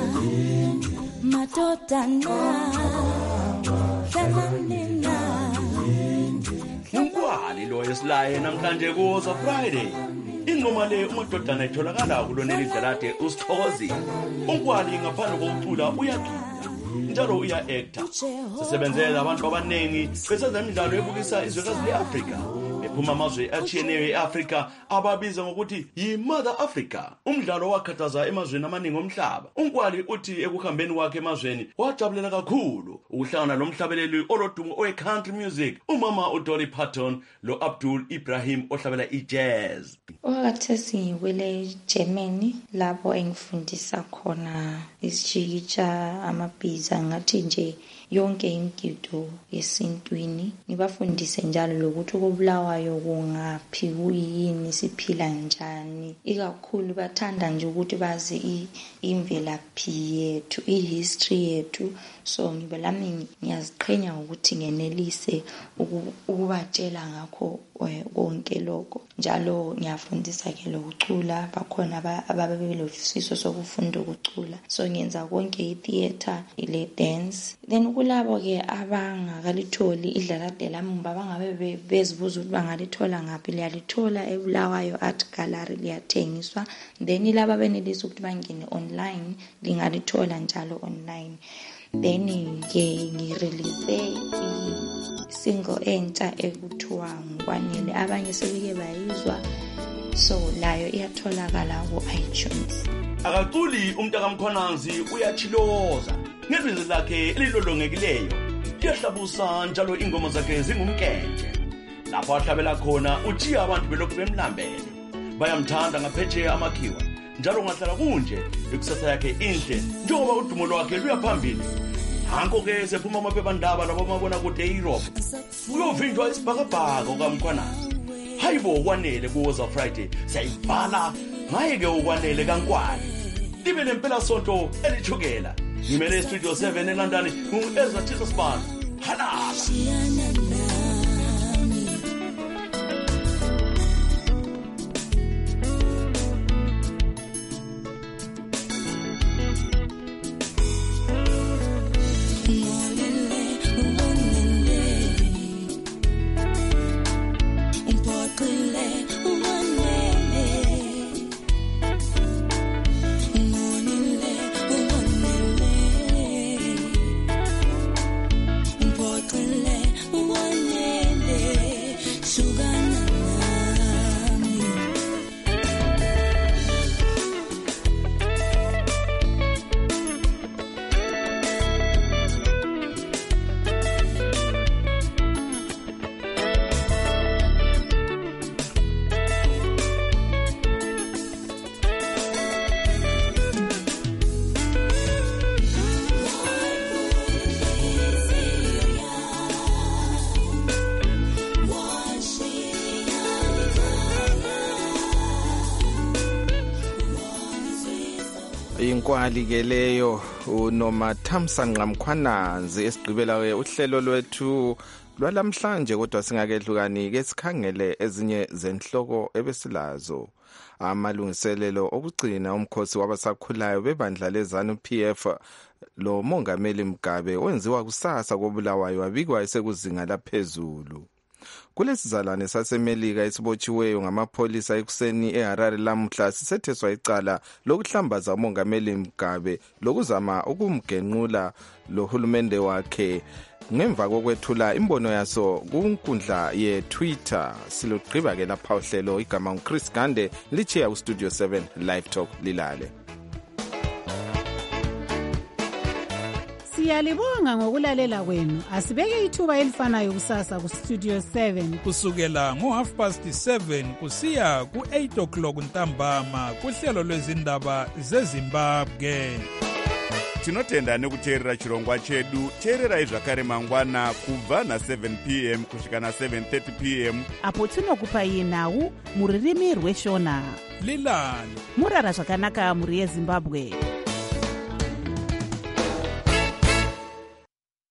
Ukwali lo esilaye namhlanje kuza Friday. Ingoma le umadodana etholakala kuloneli Dlalade uSithokozile. Ukwali ngaphandle kokucula uyagida njalo uya actor. Sisebenzela abantu abanengi besezemidlalo ebukisa izwekazi leAfrika. Ephuma amazwe atshiyeneyo eAfrika ababiza ngokuthi yiMother Africa. Umdlalo wakhataza emazweni amaningi omhlaba. Unkwali uthi ekuhambeni kwakhe emazweni wajabulela kakhulu ukuhlangana lomhlabeleli olodumo owe-country music, umama uDolly Parton lo Abdul Ibrahim ohlabela ijazz. Wakathesi ngiwele Germany lapho engifundisa khona isijikitsha amabhiza ngathi nje yonke imigido yesintwini, ngibafundise njalo lokuthi ukubulawayo kungaphi kuyini siphila njani. Ikakhulu bathanda nje ukuthi bazi imvelaphi yethu, ihistory yethu. So ngibelami ngiyaziqhenya ukuthi ngenelise ukubatshela ngakho konke lokho. Njalo ngiyafundisa ke lokucula, bakhona ababelosiso sokufunda ukucula. So ngenza konke itheater, ile dance. Then kulabo ke abangakalitholi idlalade lami bangabe bezibuza ukuthi bangalithola ngaphi. Liyalithola eBulawayo Art Gallery, liyathengiswa. Then laba benelisa ukuthi bangene online, lingalithola njalo online. Then ngirelease single entsha ekuthiwa Ngikwanele, abanye sebeke bayizwa, so layo iyatholakala ku-iTunes. Akaculi umntaka Mkhwananzi uyachiloza ngebizwi lakhe elilolongekileyo, liyahlabusa njalo ingoma zakhe zingumkentshe. Lapho ahlabela khona ujiya abantu belokhu bemlambele, bayamthanda ngaphetsheya amakhiwa, njalo ngahlala kunje ikusasa yakhe inhle njengoba udumo lwakhe luyaphambili. Hanko ke sephuma amaphephandaba labo mabona kude eEurope uyovinjwa isibhakabhaka kaMkhwananzi. Hayibo Ukwanele kuza Friday siyayibhala ngaye ke Ukwanele kaNkwali. Libe lempela sonto elithukela. Ngimele Studio 7 eLondon uEzra Tisospan. Halala. Inkwali ke leyo uNomathamsanqa Mkhwananzi. Esigqibela ke uhlelo lwethu lwalamhlanje, kodwa singakehlukani ke sikhangele ezinye zenhloko ebesilazo. Amalungiselelo okugcina umkhosi wabasakhulayo bebandla lezanu PF lo Mongameli Mugabe wenziwa kusasa koBulawayo wabikwa esekuzinga laphezulu. Kulesizalwane saseMelika esibotshiweyo ngamapholisa ekuseni eHarare lamhla sisetheswa icala lokuhlambaza umongameli Mugabe lokuzama ukumgenqula lohulumende wakhe ngemva kokwethula imbono yaso kunkundla ye-Twitter. Silugqiba ke lapha uhlelo, igama nguChris Gande, lichiya uStudio 7 Live Talk lilale. Siyalibonga ngokulalela kwenu. Asibeke ithuba elifanayo kusasa kuStudio 7 kusukela ngo7:30 kusiya ku8 ntambama kuhlelo lwezindaba zeZimbabwe. Tinotenda nekuteerera chirongwa chedu. Teererai zvakare mangwana kubva na7 p.m. kusvika na7:30 p.m. apo tinokupai nhau muririmi rweshona. Lilani murara zvakanaka muri yeZimbabwe.